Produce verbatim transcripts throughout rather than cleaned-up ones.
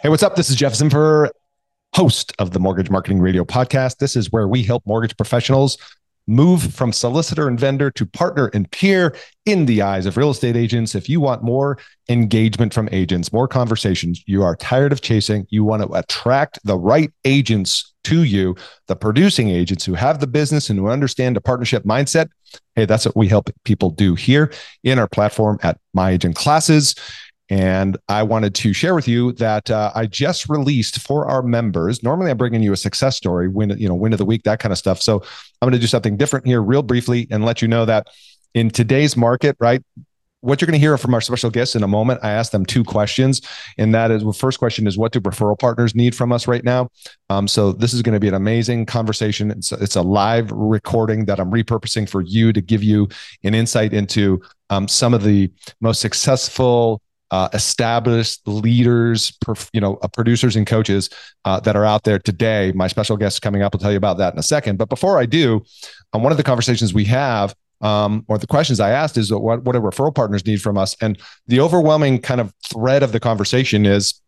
Hey, what's up? This is Jeff Zimfer, host of the Mortgage Marketing Radio podcast. This is where we help mortgage professionals move from solicitor and vendor to partner and peer in the eyes of real estate agents. If you want more engagement from agents, more conversations, you are tired of chasing, you want to attract the right agents to you, the producing agents who have the business and who understand the partnership mindset. Hey, that's what we help people do here in our platform at My Agent Classes. And I wanted to share with you that uh, I just released for our members. Normally, I'm bringing you a success story, win, you know, win of the week, that kind of stuff. So I'm going to do something different here, real briefly, and let you know that in today's market, right, what you're going to hear from our special guests in a moment. I asked them two questions, and that is, the first question is, what do referral partners need from us right now? Um, so this is going to be an amazing conversation. It's, it's a live recording that I'm repurposing for you to give you an insight into um, some of the most successful Uh, established leaders, perf- you know, uh, producers and coaches uh, that are out there today. My special guest coming up will tell you about that in a second. But before I do, um, one of the conversations we have, um, or the questions I asked is, what, what do referral partners need from us? And the overwhelming kind of thread of the conversation is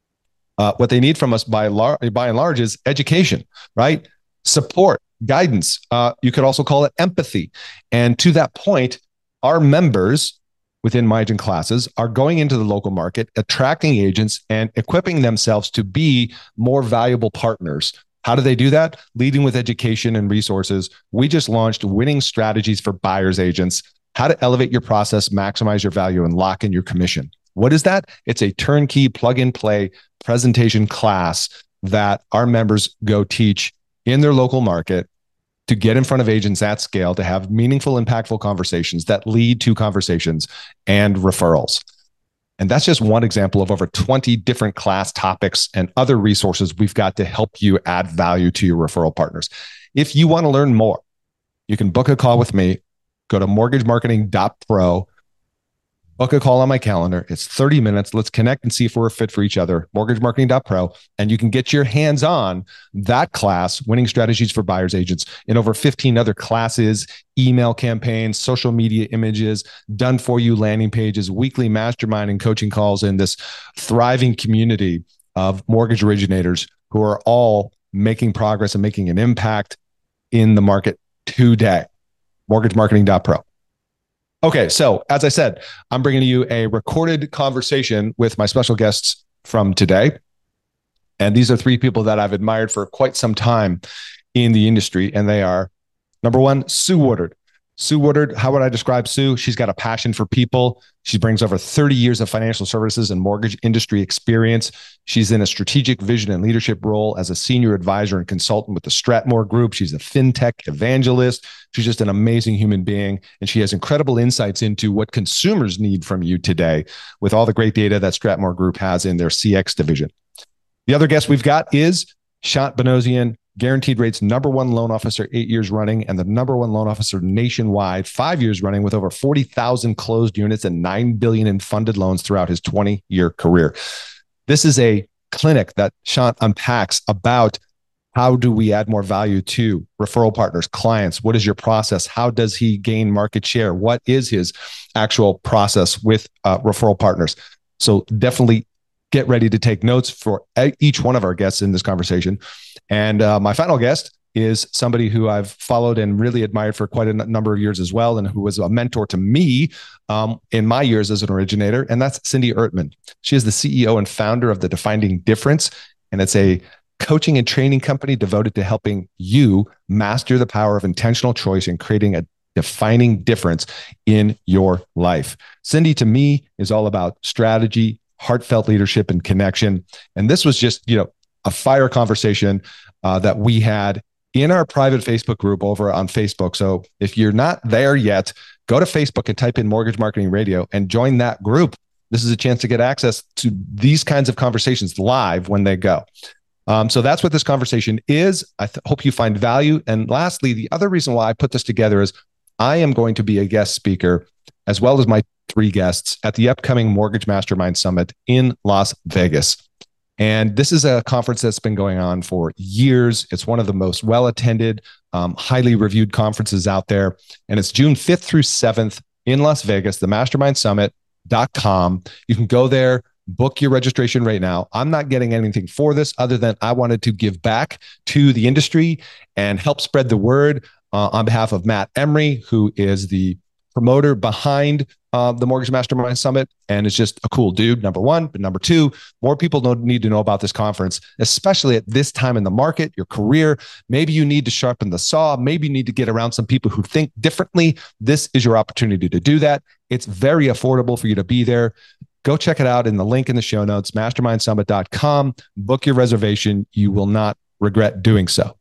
uh, what they need from us by, lar- by and large is education, right? Support, guidance. Uh, you could also call it empathy. And to that point, our members within My Agent Classes are going into the local market, attracting agents and equipping themselves to be more valuable partners. How do they do that? Leading with education and resources. We just launched Winning Strategies for Buyers Agents, how to elevate your process, maximize your value, and lock in your commission. What is that? It's a turnkey plug and play presentation class that our members go teach in their local market to get in front of agents at scale, to have meaningful, impactful conversations that lead to conversations and referrals. And that's just one example of over twenty different class topics and other resources we've got to help you add value to your referral partners. If you want to learn more, you can book a call with me. Go to mortgage marketing dot pro. Book a call on my calendar. It's thirty minutes. Let's connect and see if we're a fit for each other. mortgage marketing dot pro. And you can get your hands on that class, Winning Strategies for Buyers Agents, in over fifteen other classes, email campaigns, social media images, done for you landing pages, weekly mastermind and coaching calls in this thriving community of mortgage originators who are all making progress and making an impact in the market today. mortgage marketing dot pro. Okay, so as I said, I'm bringing you a recorded conversation with my special guests from today. And these are three people that I've admired for quite some time in the industry. And they are, number one, Sue Woodard. Sue Woodard, how would I describe Sue? She's got a passion for people. She brings over thirty years of financial services and mortgage industry experience. She's in a strategic vision and leadership role as a senior advisor and consultant with the Stratmore Group. She's a fintech evangelist. She's just an amazing human being. And she has incredible insights into what consumers need from you today with all the great data that Stratmore Group has in their C X division. The other guest we've got is Shant Bonosian, Guaranteed Rate's number one loan officer, eight years running, and the number one loan officer nationwide, five years running, with over forty thousand closed units and nine billion dollars in funded loans throughout his twenty-year career. This is a clinic that Shant unpacks about how do we add more value to referral partners, clients. What is your process? How does he gain market share? What is his actual process with uh, referral partners? So definitely get ready to take notes for each one of our guests in this conversation. And uh, my final guest is somebody who I've followed and really admired for quite a n- number of years as well, and who was a mentor to me um, in my years as an originator, and that's Cindy Ertman. She is the C E O and founder of The Defining Difference, and it's a coaching and training company devoted to helping you master the power of intentional choice and creating a defining difference in your life. Cindy, to me, is all about strategy, heartfelt leadership, and connection. And this was just, you know, a fire conversation uh, that we had in our private Facebook group over on Facebook. So if you're not there yet, go to Facebook and type in Mortgage Marketing Radio and join that group. This is a chance to get access to these kinds of conversations live when they go. Um, so that's what this conversation is. I th- hope you find value. And lastly, the other reason why I put this together is I am going to be a guest speaker, as well as my three guests, at the upcoming Mortgage Mastermind Summit in Las Vegas. And this is a conference that's been going on for years. It's one of the most well-attended, um, highly reviewed conferences out there. And it's June fifth through seventh in Las Vegas, the mastermind summit dot com. You can go there, book your registration right now. I'm not getting anything for this other than I wanted to give back to the industry and help spread the word uh, on behalf of Matt Emery, who is the promoter behind uh, the Mortgage Mastermind Summit, and is just a cool dude, number one. But number two, more people don't need to know about this conference, especially at this time in the market, your career. Maybe you need to sharpen the saw. Maybe you need to get around some people who think differently. This is your opportunity to do that. It's very affordable for you to be there. Go check it out in the link in the show notes, mastermind summit dot com. Book your reservation. You will not regret doing so.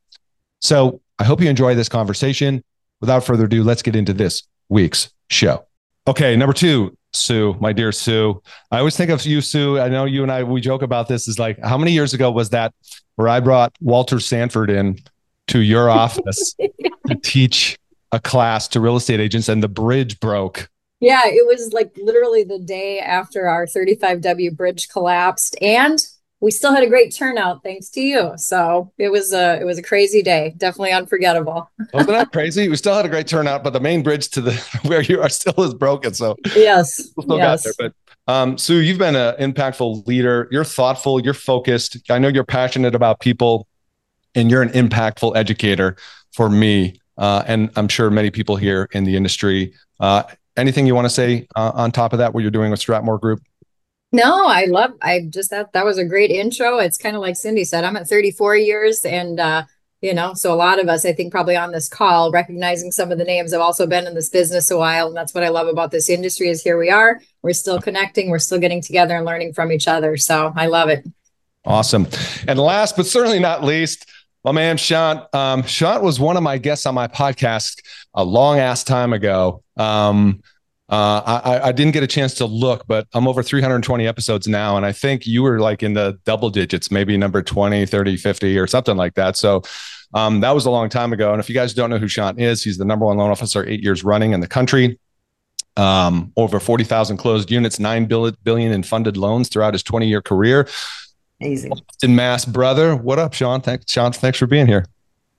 So I hope you enjoy this conversation. Without further ado, let's get into this week's show. Okay, number two, Sue, my dear Sue. I always think of you, Sue. I know you and I, we joke about this. Is like, how many years ago was that where I brought Walter Sanford in to your office to teach a class to real estate agents and the bridge broke? Yeah, it was like literally the day after our thirty-five W bridge collapsed, and we still had a great turnout thanks to you. So it was a it was a crazy day, definitely unforgettable. Wasn't that crazy? We still had a great turnout, but the main bridge to the where you are still is broken. So yes, we still yes. got there. But um, Sue, you've been an impactful leader. You're thoughtful. You're focused. I know you're passionate about people, and you're an impactful educator for me, uh, and I'm sure many people here in the industry. Uh, anything you want to say uh, on top of that? What you're doing with Stratmore Group? No, I love, I just, that, that was a great intro. It's kind of like Cindy said, I'm at thirty-four years and, uh, you know, so a lot of us, I think probably on this call, recognizing some of the names have also been in this business a while. And that's what I love about this industry is here we are, we're still connecting, we're still getting together and learning from each other. So I love it. Awesome. And last, but certainly not least, my man, Shant. Um, Shant was one of my guests on my podcast a long ass time ago. Um, Uh, I, I didn't get a chance to look, but I'm over three hundred twenty episodes now. And I think you were like in the double digits, maybe number twenty, thirty, fifty or something like that. So um, that was a long time ago. And if you guys don't know who Shant is, he's the number one loan officer, eight years running in the country. Um, over forty thousand closed units, nine billion in funded loans throughout his twenty year career. Amazing. Boston, Mass, brother. What up, Sean? Thanks, Sean. Thanks for being here.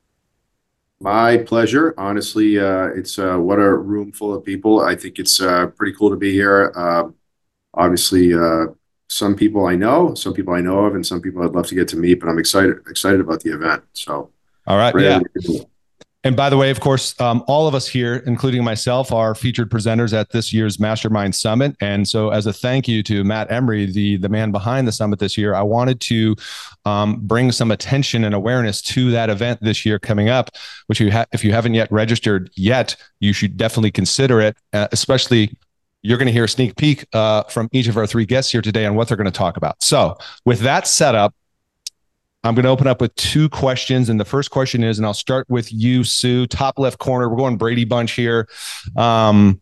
My pleasure. Honestly, uh, it's uh, what a room full of people. I think it's uh, pretty cool to be here. Uh, obviously, uh, some people I know, some people I know of, and some people I'd love to get to meet. But I'm excited excited about the event. So, all right, yeah. And by the way, of course, um, all of us here, including myself, are featured presenters at this year's Mastermind Summit. And so as a thank you to Matt Emery, the, the man behind the summit this year, I wanted to um, bring some attention and awareness to that event this year coming up, which you ha- if you haven't yet registered yet, you should definitely consider it, uh, especially you're going to hear a sneak peek uh, from each of our three guests here today on what they're going to talk about. So with that set up, I'm going to open up with two questions. And the first question is, and I'll start with you, Sue, top left corner. We're going Brady Bunch here. Um,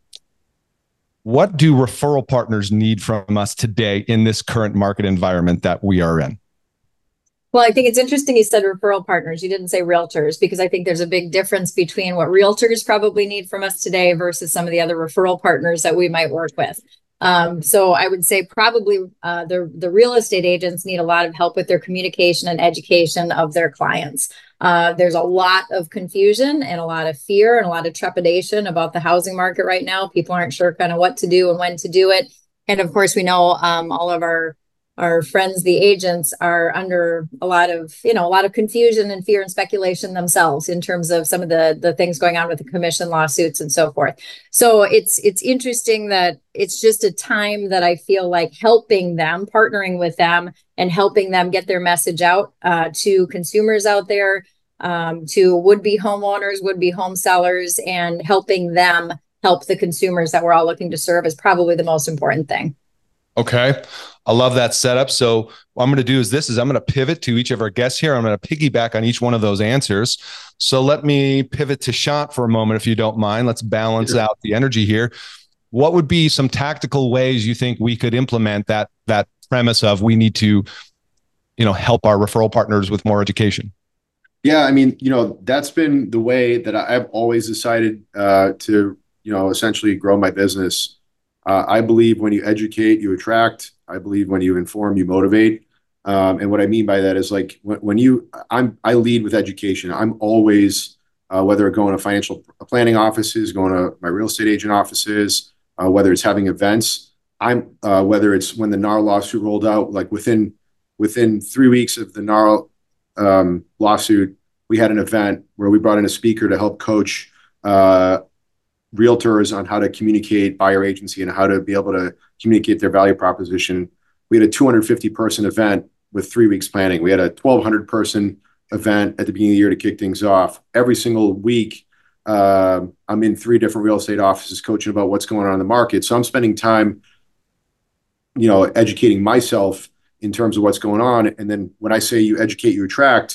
what do referral partners need from us today in this current market environment that we are in? Well, I think it's interesting you said referral partners. You didn't say realtors, because I think there's a big difference between what realtors probably need from us today versus some of the other referral partners that we might work with. Um, so I would say probably uh, the, the real estate agents need a lot of help with their communication and education of their clients. Uh, there's a lot of confusion and a lot of fear and a lot of trepidation about the housing market right now. People aren't sure kind of what to do and when to do it. And of course, we know um, all of our our friends, the agents, are under a lot of, you know, a lot of confusion and fear and speculation themselves in terms of some of the, the things going on with the commission lawsuits and so forth. So it's, it's interesting that it's just a time that I feel like helping them, partnering with them and helping them get their message out uh, to consumers out there, um, to would-be homeowners, would-be home sellers, and helping them help the consumers that we're all looking to serve is probably the most important thing. Okay. I love that setup. So what I'm going to do is this is I'm going to pivot to each of our guests here. I'm going to piggyback on each one of those answers. So let me pivot to Shant for a moment, if you don't mind. Let's balance sure. out the energy here. What would be some tactical ways you think we could implement that, that premise of we need to, you know, help our referral partners with more education? Yeah. I mean, you know, that's been the way that I've always decided uh, to, you know, essentially grow my business. Uh, I believe when you educate, you attract. I believe when you inform, you motivate. Um, and what I mean by that is like when, when you, I'm, I lead with education. I'm always, uh, whether going to financial planning offices, going to my real estate agent offices, uh, whether it's having events, I'm uh, whether it's when the N A R lawsuit rolled out, like within within three weeks of the N A R um, lawsuit, we had an event where we brought in a speaker to help coach uh, realtors on how to communicate buyer agency and how to be able to communicate their value proposition. We had a two hundred fifty person event with three weeks planning. We had a twelve hundred person event at the beginning of the year to kick things off. Every single week, uh, I'm in three different real estate offices coaching about what's going on in the market. So I'm spending time, you know, educating myself in terms of what's going on. And then when I say you educate, you attract,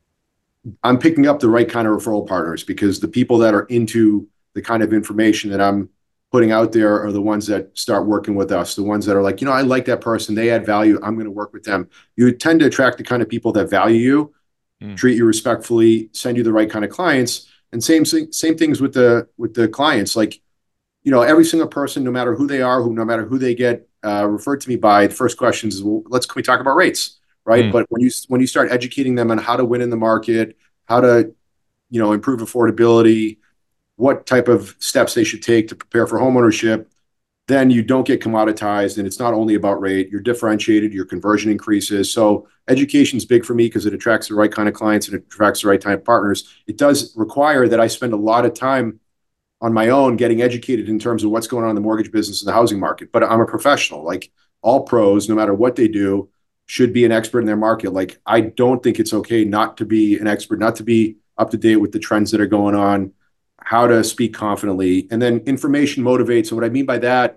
I'm picking up the right kind of referral partners, because the people that are into the kind of information that I'm putting out there are the ones that start working with us, the ones that are like, you know, I like that person, they add value, I'm going to work with them. You tend to attract the kind of people that value you, mm. treat you respectfully, send you the right kind of clients. And same same things with the with the clients. Like, you know, every single person, no matter who they are, who no matter who they get uh, referred to me by, the first question is, well, let's can we talk about rates, right? Mm. But when you when you start educating them on how to win in the market, how to, you know, improve affordability, what type of steps they should take to prepare for homeownership, then you don't get commoditized, and it's not only about rate. You're differentiated, your conversion increases. So education is big for me because it attracts the right kind of clients and it attracts the right type of partners. It does require that I spend a lot of time on my own getting educated in terms of what's going on in the mortgage business and the housing market. But I'm a professional. Like, all pros, no matter what they do, should be an expert in their market. Like, I don't think it's okay not to be an expert, not to be up to date with the trends that are going on, how to speak confidently. And then information motivates. And what I mean by that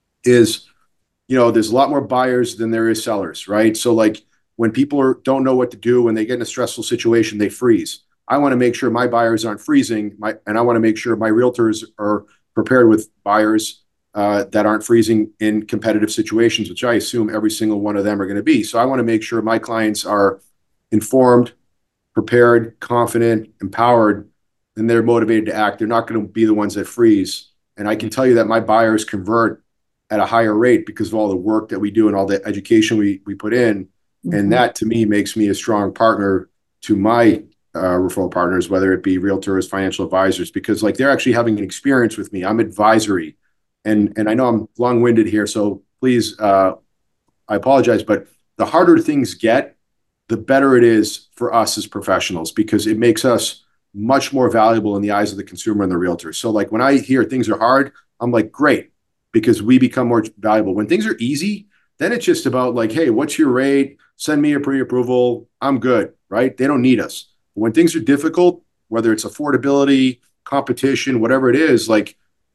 is, you know, there's a lot more buyers than there is sellers, right? So like, when people are, don't know what to do, when they get in a stressful situation, they freeze. I want to make sure my buyers aren't freezing, my, and I want to make sure my realtors are prepared with buyers uh, that aren't freezing in competitive situations, which I assume every single one of them are going to be. So I want to make sure my clients are informed, prepared, confident, empowered, and they're motivated to act. They're not going to be the ones that freeze. And I can tell you that my buyers convert at a higher rate because of all the work that we do and all the education we we put in. Mm-hmm. And that, to me, makes me a strong partner to my uh, referral partners, whether it be realtors, financial advisors, because like, they're actually having an experience with me. I'm advisory. And, and I know I'm long-winded here, so please, uh, I apologize, but the harder things get, the better it is for us as professionals, because it makes us much more valuable in the eyes of the consumer and the realtor. So like, when I hear things are hard, I'm like, great, because we become more valuable. When things are easy, then it's just about like, hey, what's your rate? Send me a pre-approval. I'm good, right? They don't need us. When things are difficult, whether it's affordability, competition, whatever it is, like,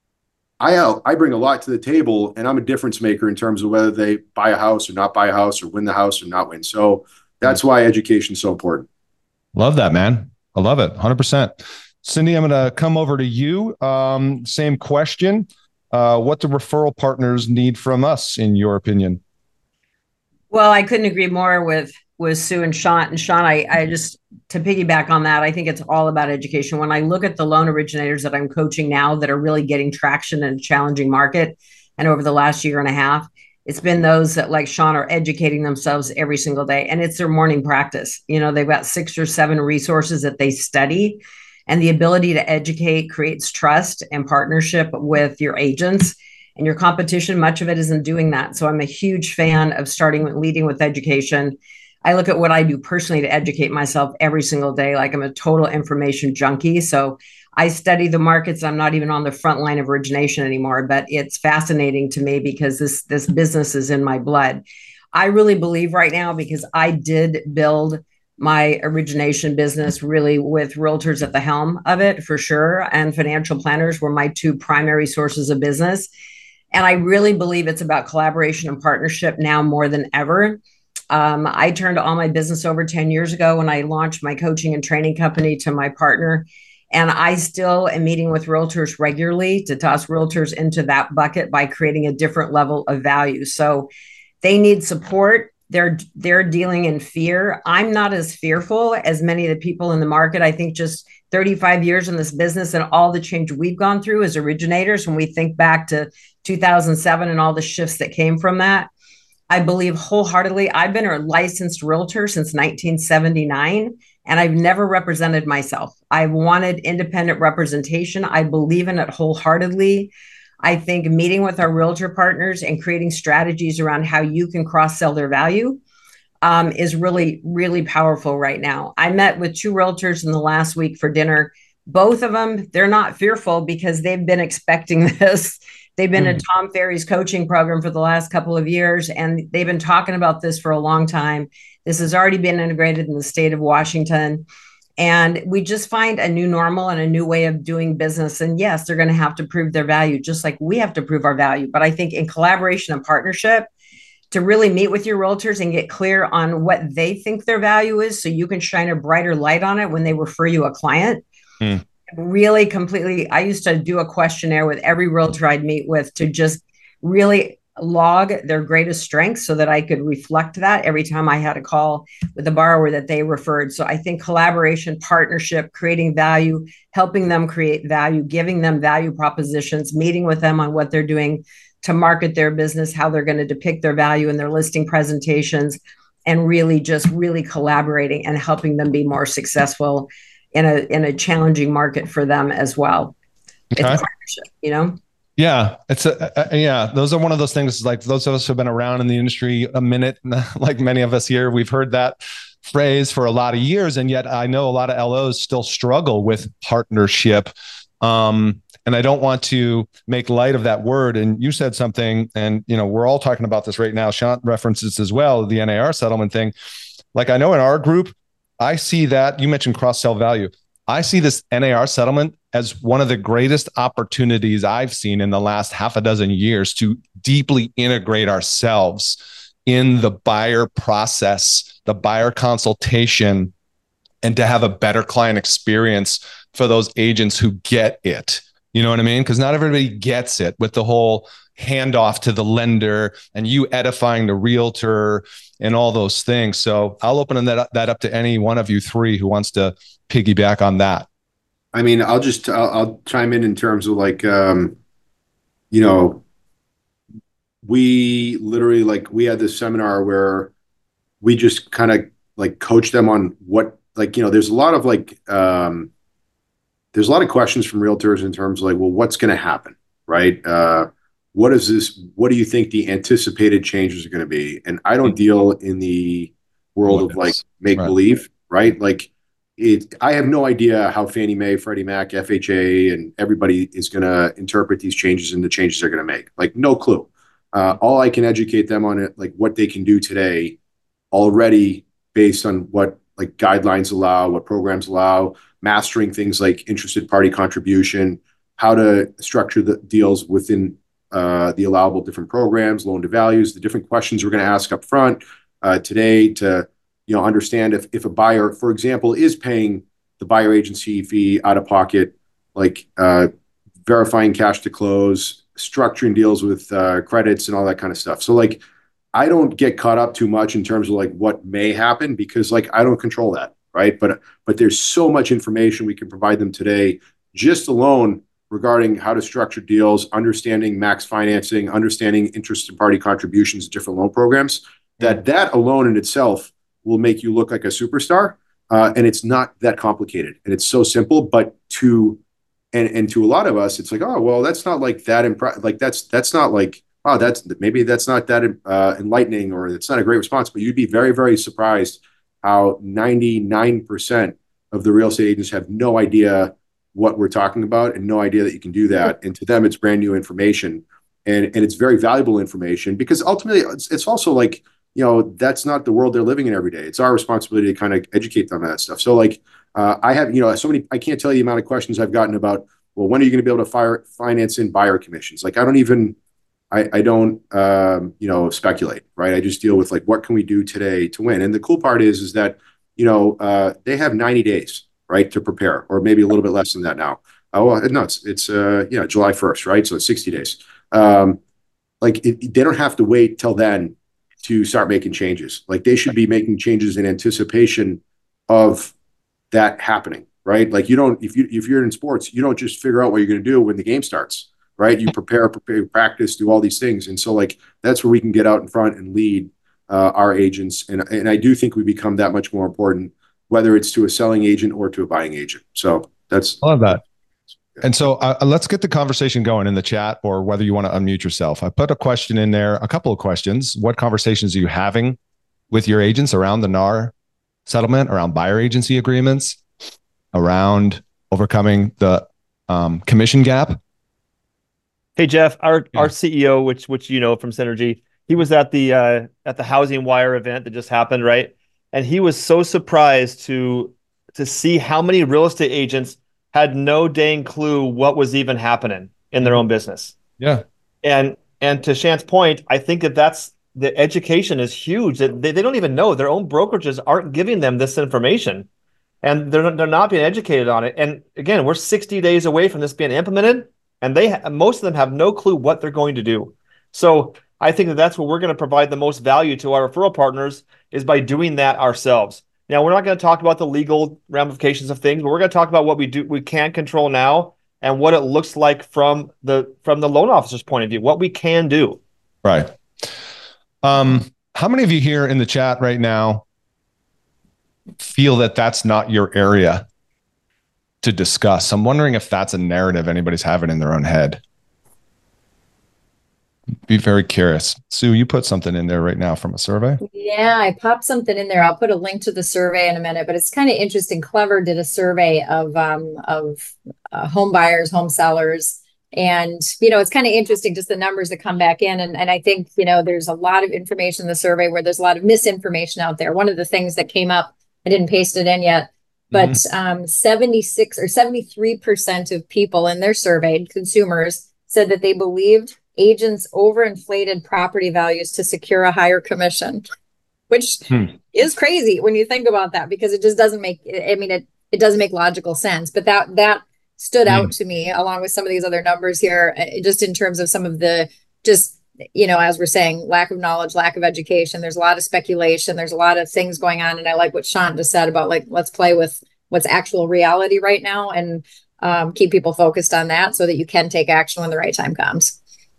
I I bring a lot to the table, and I'm a difference maker in terms of whether they buy a house or not buy a house, or win the house or not win. So that's why education is so important. Love that, man. I love it. one hundred percent. Cindy, I'm going to come over to you. Um, same question. Uh, what do referral partners need from us, in your opinion? Well, I couldn't agree more with, with Sue and Sean. And Sean, I, I just, to piggyback on that, I think it's all about education. When I look at the loan originators that I'm coaching now that are really getting traction in a challenging market, and over the last year and a half, it's been those that, like Sean, are educating themselves every single day. And it's their morning practice. You know, they've got six or seven resources that they study, and the ability to educate creates trust and partnership with your agents and your competition. Much of it isn't doing that. So I'm a huge fan of starting with leading with education. I look at what I do personally to educate myself every single day. Like, I'm a total information junkie. So I study the markets. I'm not even on the front line of origination anymore, but it's fascinating to me because this, this business is in my blood. I really believe right now, because I did build my origination business really with realtors at the helm of it, for sure. And financial planners were my two primary sources of business. And I really believe it's about collaboration and partnership now more than ever. Um, I turned all my business over ten years ago when I launched my coaching and training company to my partner. And I still am meeting with realtors regularly to toss realtors into that bucket by creating a different level of value. So they need support. They're, they're dealing in fear. I'm not as fearful as many of the people in the market. I think just thirty-five years in this business and all the change we've gone through as originators, when we think back to two thousand seven and all the shifts that came from that, I believe wholeheartedly. I've been a licensed realtor since nineteen seventy-nine, and I've never represented myself. I've wanted independent representation. I believe in it wholeheartedly. I think meeting with our realtor partners and creating strategies around how you can cross-sell their value um, is really, really powerful right now. I met with two realtors in the last week for dinner. Both of them, they're not fearful because they've been expecting this. They've been mm. in Tom Ferry's coaching program for the last couple of years, and they've been talking about this for a long time. This has already been integrated in the state of Washington. And we just find a new normal and a new way of doing business. And yes, they're going to have to prove their value, just like we have to prove our value. But I think in collaboration and partnership, to really meet with your realtors and get clear on what they think their value is, so you can shine a brighter light on it when they refer you a client. Mm. Really completely, I used to do a questionnaire with every realtor I'd meet with to just really log their greatest strengths so that I could reflect that every time I had a call with a borrower that they referred. So I think collaboration, partnership, creating value, helping them create value, giving them value propositions, meeting with them on what they're doing to market their business, how they're going to depict their value in their listing presentations, and really just really collaborating and helping them be more successful in a in a challenging market for them as well. Okay. It's a partnership, you know? Yeah, it's a, a, yeah. Those are one of those things. Like those of us who've been around in the industry a minute, like many of us here, we've heard that phrase for a lot of years, and yet I know a lot of L Os still struggle with partnership. Um, and I don't want to make light of that word. And you said something, and you know we're all talking about this right now. Sean references as well the N A R settlement thing. Like I know in our group, I see that you mentioned cross-sell value. I see this N A R settlement as one of the greatest opportunities I've seen in the last half a dozen years to deeply integrate ourselves in the buyer process, the buyer consultation, and to have a better client experience for those agents who get it. You know what I mean? Because not everybody gets it with the whole handoff to the lender and you edifying the realtor and all those things. So I'll open that up, that up to any one of you three who wants to piggyback on that. I mean, I'll just, I'll, I'll chime in in terms of like, um, you know, we literally like, we had this seminar where we just kind of like coach them on what, like, you know, there's a lot of like, um, there's a lot of questions from realtors in terms of like, well, what's going to happen, right? Uh, what is this? What do you think the anticipated changes are going to be? And I don't deal in the world what of like make right. believe, right? Like it, I have no idea how Fannie Mae, Freddie Mac, F H A, and everybody is going to interpret these changes and the changes they're going to make. Like no clue. Uh, all I can educate them on it, like what they can do today already based on what like guidelines allow, what programs allow, mastering things like interested party contribution, how to structure the deals within uh, the allowable different programs, loan to values, the different questions we're going to ask up front uh, today to, you know, understand if, if a buyer, for example, is paying the buyer agency fee out of pocket, like uh, verifying cash to close, structuring deals with uh, credits and all that kind of stuff. So like, I don't get caught up too much in terms of like what may happen because like I don't control that, right? But but there's so much information we can provide them today, just alone regarding how to structure deals, understanding max financing, understanding interested party contributions, different loan programs. That that alone in itself will make you look like a superstar, uh, and it's not that complicated, and it's so simple. But to and and to a lot of us, it's like, oh well, that's not like that. Impre- like that's that's not like. Oh, that's maybe that's not that uh, enlightening, or it's not a great response, but you'd be very, very surprised how ninety-nine percent of the real estate agents have no idea what we're talking about and no idea that you can do that. And to them, it's brand new information, and and it's very valuable information because ultimately it's, it's also like, you know, that's not the world they're living in every day. It's our responsibility to kind of educate them on that stuff. So like uh, I have, you know, so many, I can't tell you the amount of questions I've gotten about, well, when are you going to be able to fire, finance in buyer commissions? Like I don't even, I, I don't, um, you know, speculate, right? I just deal with like, what can we do today to win? And the cool part is, is that, you know, uh, they have ninety days, right, to prepare, or maybe a little bit less than that now. Oh, well, no, it's, it's uh, yeah, July first, right? So it's sixty days. Um, like it, they don't have to wait till then to start making changes. Like they should be making changes in anticipation of that happening, right? Like you don't, if you, if you're in sports, you don't just figure out what you're going to do when the game starts. Right. You prepare, prepare, practice, do all these things. And so like, that's where we can get out in front and lead uh, our agents. And, and I do think we become that much more important, whether it's to a selling agent or to a buying agent. So that's. I love that. And so uh, let's get the conversation going in the chat, or whether you want to unmute yourself. I put a question in there, a couple of questions. What conversations are you having with your agents around the N A R settlement, around buyer agency agreements, around overcoming the um, commission gap? Hey, Jeff, our, Yeah. our C E O, which which you know from Synergy, he was at the uh, at the Housing Wire event that just happened, right? And he was so surprised to to see how many real estate agents had no dang clue what was even happening in their own business. Yeah. And and to Shant's point, I think that that's the education is huge. That they, they don't even know, their own brokerages aren't giving them this information, and they're they're not being educated on it. And again, we're sixty days away from this being implemented, and they ha- most of them have no clue what they're going to do. So I think that that's where we're going to provide the most value to our referral partners, is by doing that ourselves. Now, we're not going to talk about the legal ramifications of things, but we're going to talk about what we do, we can control now, and what it looks like from the from the loan officer's point of view, what we can do. Right. Um, how many of you here in the chat right now feel that that's not your area to discuss? I'm wondering if that's a narrative anybody's having in their own head. Be very curious. Sue, you put something in there right now from a survey. Yeah, I popped something in there. I'll put a link to the survey in a minute, but it's kind of interesting. Clever did a survey of um, of uh, home buyers, home sellers, and you know, it's kind of interesting just the numbers that come back in. And and I think you know, there's a lot of information in the survey where there's a lot of misinformation out there. One of the things that came up, I didn't paste it in yet, but mm-hmm. um, seventy-six or seventy-three percent of people in their surveyed consumers said that they believed agents overinflated property values to secure a higher commission, which hmm. is crazy when you think about that, because it just doesn't make, I mean, it, it doesn't make logical sense, but that, that stood hmm. out to me along with some of these other numbers here, just in terms of some of the, just, you know, as we're saying, lack of knowledge, lack of education. There's a lot of speculation. There's a lot of things going on. And I like what Shant just said about, like, let's play with what's actual reality right now, and um, keep people focused on that so that you can take action when the right time comes.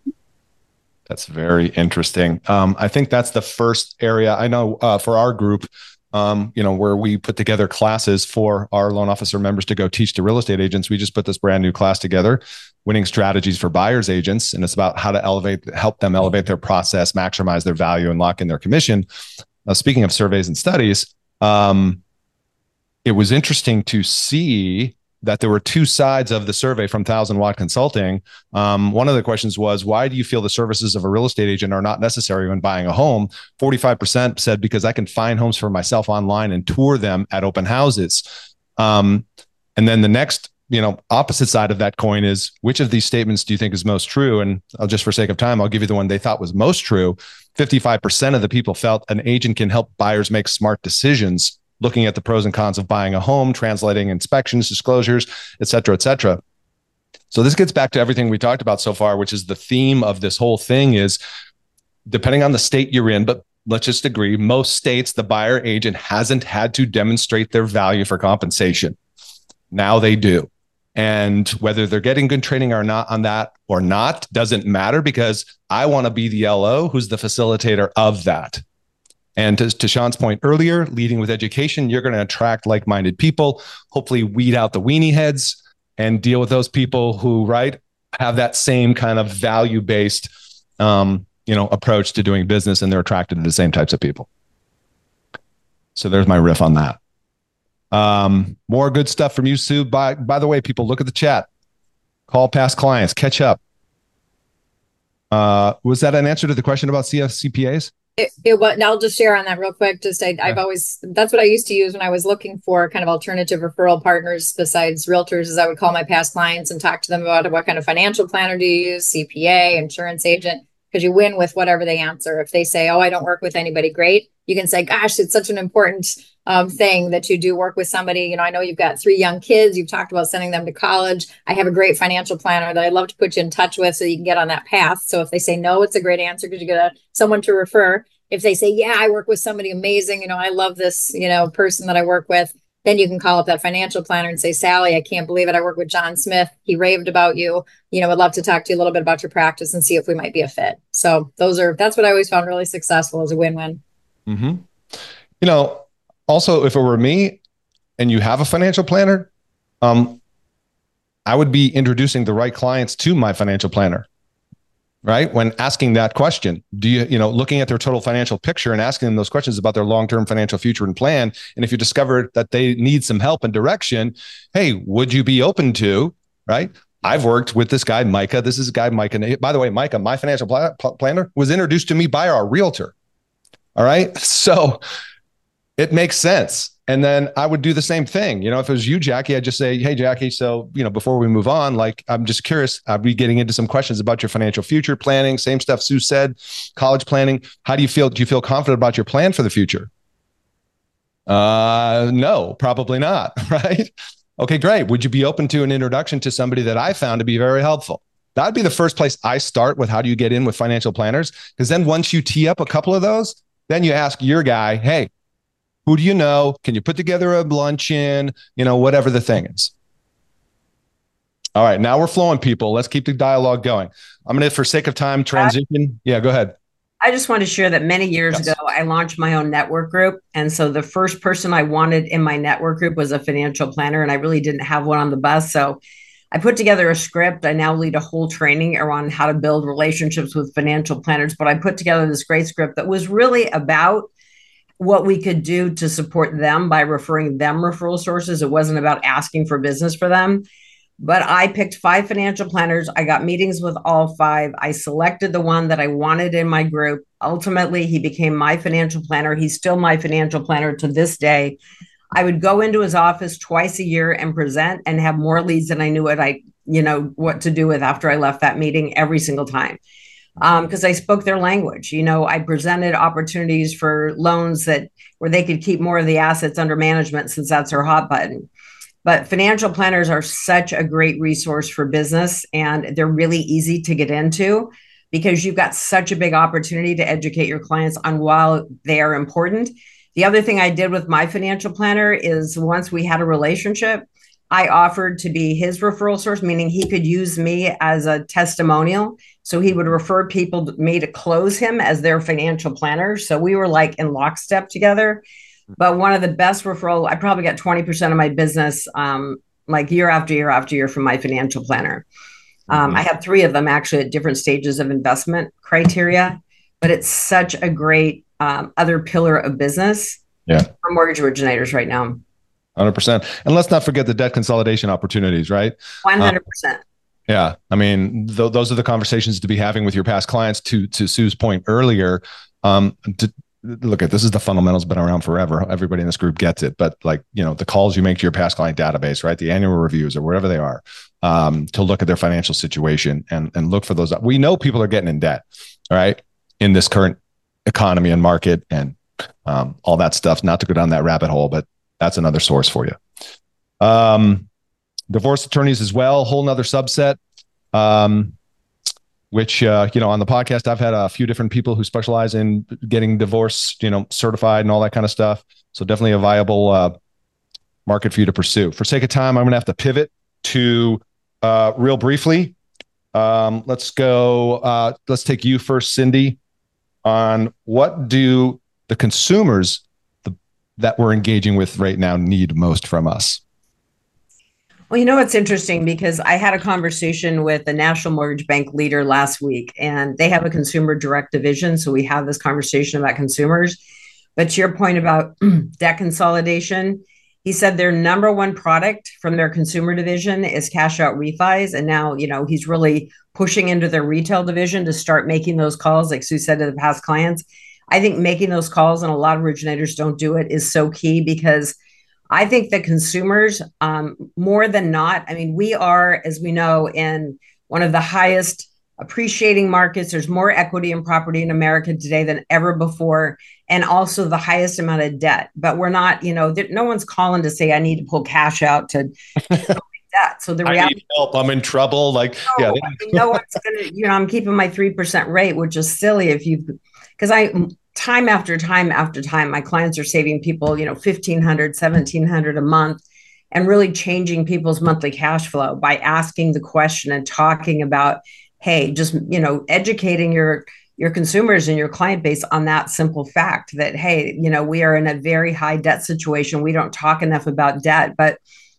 That's very interesting. Um, I think that's the first area I know uh, for our group, um, you know, where we put together classes for our loan officer members to go teach to real estate agents. We just put this brand new class together, Winning Strategies for Buyers Agents. And it's about how to elevate, help them elevate their process, maximize their value, and lock in their commission. Uh, speaking of surveys and studies, um, it was interesting to see that there were two sides of the survey from Thousand Watt Consulting. Um, one of the questions was, why do you feel the services of a real estate agent are not necessary when buying a home? forty-five percent said, because I can find homes for myself online and tour them at open houses. Um, and then the next, you know, opposite side of that coin is, which of these statements do you think is most true? And I'll just for sake of time, I'll give you the one they thought was most true. fifty-five percent of the people felt an agent can help buyers make smart decisions, looking at the pros and cons of buying a home, translating inspections, disclosures, et cetera, et cetera. So this gets back to everything we talked about so far, which is the theme of this whole thing is, depending on the state you're in, but let's just agree, most states, the buyer agent hasn't had to demonstrate their value for compensation. Now they do. And whether they're getting good training or not on that or not, doesn't matter, because I want to be the L O who's the facilitator of that. And to, to Sean's point earlier, leading with education, you're going to attract like-minded people, hopefully weed out the weenie heads and deal with those people who, right, have that same kind of value-based, um, you know, approach to doing business, and they're attracted to the same types of people. So there's my riff on that. Um, more good stuff from you, Sue. By, by the way, people, look at the chat. Call past clients, catch up. Uh, was that an answer to the question about C F C P As? It, it was, I'll just share on that real quick. Just I, yeah. I've always, that's what I used to use when I was looking for kind of alternative referral partners besides realtors, is I would call my past clients and talk to them about what kind of financial planner do you use, C P A, insurance agent, because you win with whatever they answer. If they say, oh, I don't work with anybody, great. You can say, gosh, it's such an important um, thing that you do work with somebody. You know, I know you've got three young kids. You've talked about sending them to college. I have a great financial planner that I'd love to put you in touch with so you can get on that path. So if they say no, it's a great answer because you get a, someone to refer. If they say, yeah, I work with somebody amazing, you know, I love this, you know, person that I work with, then you can call up that financial planner and say, Sally, I can't believe it. I work with John Smith. He raved about you. You know, I'd love to talk to you a little bit about your practice and see if we might be a fit. So those are, that's what I always found really successful, as a win-win. Mm-hmm. You know, also, if it were me and you have a financial planner, um, I would be introducing the right clients to my financial planner, right? When asking that question, do you, you know, looking at their total financial picture and asking them those questions about their long-term financial future and plan. And if you discover that they need some help and direction, hey, would you be open to, right? I've worked with this guy, Micah. This is a guy, Micah. By the way, Micah, my financial pl- planner was introduced to me by our realtor. All right. So it makes sense. And then I would do the same thing. You know, if it was you, Jackie, I'd just say, hey, Jackie, so, you know, before we move on, like, I'm just curious, I'll be getting into some questions about your financial future planning, same stuff Sue said, college planning. How do you feel? Do you feel confident about your plan for the future? Uh, no, probably not. Right. Okay, great. Would you be open to an introduction to somebody that I found to be very helpful? That'd be the first place I start with. How do you get in with financial planners? Because then once you tee up a couple of those, then you ask your guy, hey, who do you know? Can you put together a luncheon? You know, whatever the thing is. All right, now we're flowing, people. Let's keep the dialogue going. I'm going to, for sake of time, transition. Yeah, go ahead. I just want to share that many years Yes. ago, I launched my own network group. And so the first person I wanted in my network group was a financial planner, and I really didn't have one on the bus. So I put together a script. I now lead a whole training around how to build relationships with financial planners. But I put together this great script that was really about what we could do to support them by referring them referral sources. It wasn't about asking for business for them. But I picked five financial planners. I got meetings with all five. I selected the one that I wanted in my group. Ultimately, he became my financial planner. He's still my financial planner to this day. I would go into his office twice a year and present and have more leads than I knew what I, you know, what to do with after I left that meeting every single time. Because um, I spoke their language. You know, I presented opportunities for loans that where they could keep more of the assets under management, since that's our hot button. But financial planners are such a great resource for business, and they're really easy to get into because you've got such a big opportunity to educate your clients on why they are important. The other thing I did with my financial planner is once we had a relationship, I offered to be his referral source, meaning he could use me as a testimonial. So he would refer people to me to close him as their financial planner. So we were like in lockstep together. But one of the best referral, I probably got twenty percent of my business um, like year after year after year from my financial planner. Um, mm-hmm. I have three of them actually at different stages of investment criteria, but it's such a great um, other pillar of business yeah. for mortgage originators right now. one hundred percent. And let's not forget the debt consolidation opportunities, right? one hundred percent. Um, yeah. I mean, th- those are the conversations to be having with your past clients. To to Sue's point earlier, um, to, look at this is the fundamentals been around forever. Everybody in this group gets it. But like, you know, the calls you make to your past client database, right? The annual reviews or wherever they are, um, to look at their financial situation and, and look for those. We know people are getting in debt, all right, in this current economy and market and um, all that stuff. Not to go down that rabbit hole, but that's another source for you. Um, divorce attorneys as well, whole nother subset. Um, which, uh, you know, on the podcast, I've had a few different people who specialize in getting divorce, you know, certified and all that kind of stuff. So definitely a viable uh, market for you to pursue. For sake of time, I'm going to have to pivot to uh, real briefly. Um, let's go. Uh, let's take you first, Cindy, on what do the consumers the, that we're engaging with right now need most from us? Well, you know, it's interesting because I had a conversation with a national mortgage bank leader last week, and they have a consumer direct division. So we have this conversation about consumers. But to your point about debt consolidation, he said their number one product from their consumer division is cash out refis. And now, you know, he's really pushing into their retail division to start making those calls, like Sue said to the past clients. I think making those calls, and a lot of originators don't do it, is so key because I think that consumers, um, more than not, I mean, we are, as we know, in one of the highest appreciating markets. There's more equity in property in America today than ever before, and also the highest amount of debt. But we're not, you know, there, no one's calling to say, I need to pull cash out to that. So the reality, I need help, I'm in trouble. Like, no, yeah, I mean, no one's gonna, you know, I'm keeping my three percent rate, which is silly if you, because I, time after time after time, my clients are saving people, you know, fifteen hundred, seventeen hundred a month, and really changing people's monthly cash flow by asking the question and talking about, hey, just, you know, educating your, your consumers and your client base on that simple fact that, hey, you know, we are in a very high debt situation. We don't talk enough about debt, but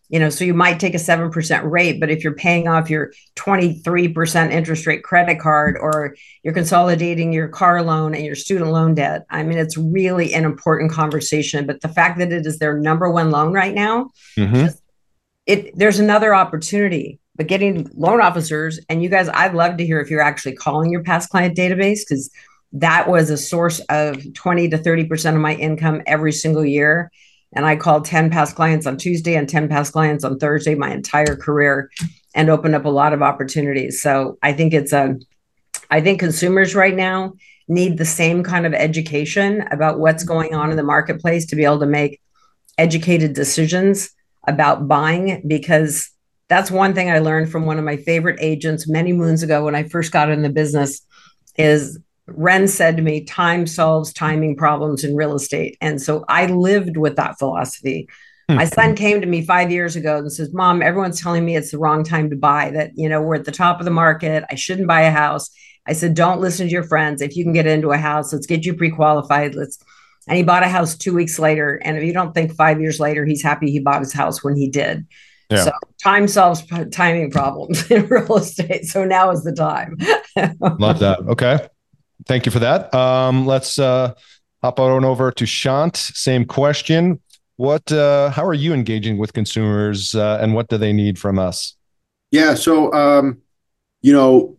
You know, so you might take a seven percent rate, but if you're paying off your twenty-three percent interest rate credit card, or you're consolidating your car loan and your student loan debt, I mean, it's really an important conversation. But the fact that it is their number one loan right now, Mm-hmm. just, it there's another opportunity. But getting loan officers, and you guys, I'd love to hear if you're actually calling your past client database, because that was a source of twenty to thirty percent of my income every single year. And I called ten past clients on Tuesday and ten past clients on Thursday, my entire career, and opened up a lot of opportunities. So I think it's a, I think consumers right now need the same kind of education about what's going on in the marketplace to be able to make educated decisions about buying, because that's one thing I learned from one of my favorite agents many moons ago when I first got in the business is Ren said to me, time solves timing problems in real estate. And so I lived with that philosophy. Hmm. My son came to me five years ago and says, Mom, everyone's telling me it's the wrong time to buy, that, you know, we're at the top of the market. I shouldn't buy a house. I said, don't listen to your friends. If you can get into a house, let's get you pre-qualified. Let's, and he bought a house two weeks later. And if you don't think five years later, he's happy he bought his house when he did. Yeah. So time solves p- timing problems in real estate. So now is the time. Love that. Okay. Thank you for that. Um, let's uh, hop on over to Shant. Same question. What? Uh, how are you engaging with consumers, uh, and what do they need from us? Yeah. So, um, you know,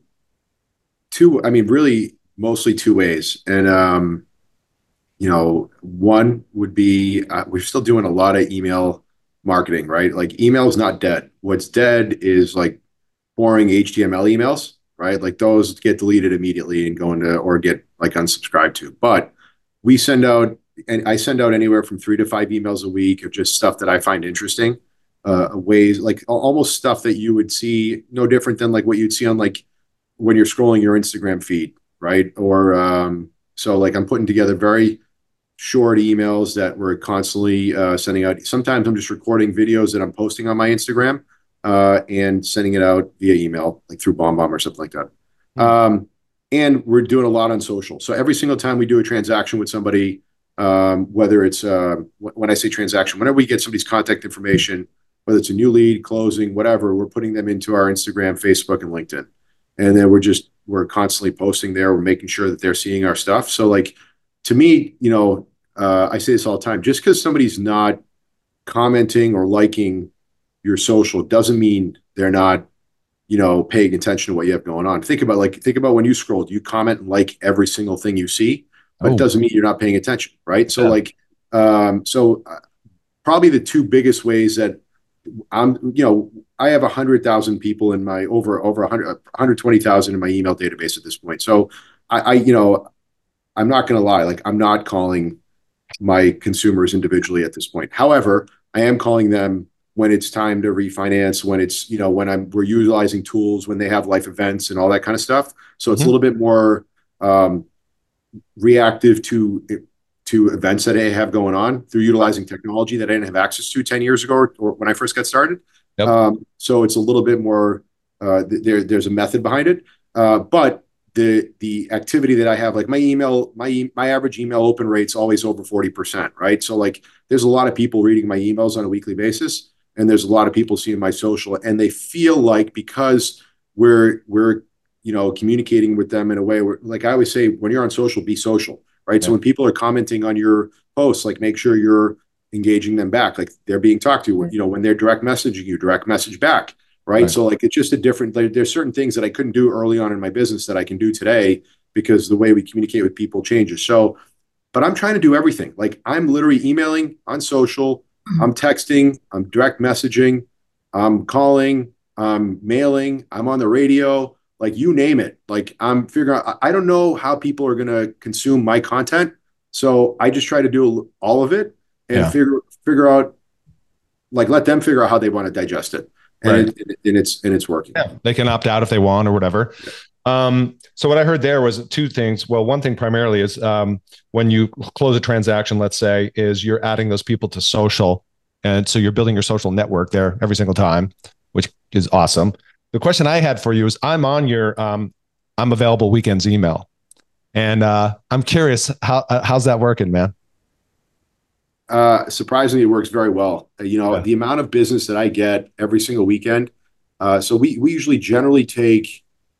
two. I mean, really, mostly two ways. And um, you know, one would be uh, we're still doing a lot of email marketing, right? Like, email is not dead. What's dead is like boring H T M L emails. Right? Like, those get deleted immediately and go into, or get like unsubscribed to. But we send out, and I send out anywhere from three to five emails a week of just stuff that I find interesting, uh, ways, like almost stuff that you would see, no different than like what you'd see on like when you're scrolling your Instagram feed, right? Or, um, so like I'm putting together very short emails that we're constantly uh, sending out. Sometimes I'm just recording videos that I'm posting on my Instagram. Uh, and sending it out via email, like through BombBomb or something like that. Mm-hmm. Um, and we're doing a lot on social. So every single time we do a transaction with somebody, um, whether it's, uh, when I say transaction, whenever we get somebody's contact information, whether it's a new lead, closing, whatever, we're putting them into our Instagram, Facebook, and LinkedIn. And then we're just, we're constantly posting there. We're making sure that they're seeing our stuff. So like, to me, you know, uh, I say this all the time, just because somebody's not commenting or liking your social doesn't mean they're not, you know, paying attention to what you have going on. Think about like, think about when you scroll, do you comment and like every single thing you see? But oh. It doesn't mean you're not paying attention, right? So yeah. like, um, so uh, probably the two biggest ways that I'm, you know, I have a hundred thousand people in my over, over a hundred, one hundred twenty thousand in my email database at this point. So I, I you know, I'm not going to lie, like I'm not calling my consumers individually at this point. However, I am calling them when it's time to refinance, when it's, you know, when I'm, we're utilizing tools, when they have life events and all that kind of stuff. So it's mm-hmm. a little bit more um, reactive to, to events that I have going on through utilizing technology that I didn't have access to ten years ago or, or when I first got started. Yep. Um, so it's a little bit more, uh, there, there's a method behind it. Uh, but the, the activity that I have, like my email, my, my average email open rate's always over forty percent, right? So like there's a lot of people reading my emails on a weekly basis. And there's a lot of people seeing my social, and they feel like because we're, we're, you know, communicating with them in a way where, like I always say, when you're on social, be social, right? Yeah. So when people are commenting on your posts, like make sure you're engaging them back. Like they're being talked to, you know, when they're direct messaging you, direct message back, right? right. So like, it's just a different, like, there's certain things that I couldn't do early on in my business that I can do today because the way we communicate with people changes. So, but I'm trying to do everything. Like I'm literally emailing, on social, I'm texting, I'm direct messaging, I'm calling, I'm mailing, I'm on the radio, like you name it. Like I'm figuring out, I don't know how people are going to consume my content. So I just try to do all of it and yeah. figure, figure out, like, let them figure out how they want to digest it. And, right. it, and it's, and it's working. Yeah. They can opt out if they want or whatever. Yeah. Um, so what I heard there was two things. Well, one thing primarily is um, when you close a transaction, let's say, is you're adding those people to social. And so you're building your social network there every single time, which is awesome. The question I had for you is I'm on your um, I'm available weekends email. And uh, I'm curious, how uh, how's that working, man? Uh, surprisingly, it works very well. Uh, you know, Yeah. the amount of business that I get every single weekend. Uh, so we we usually generally take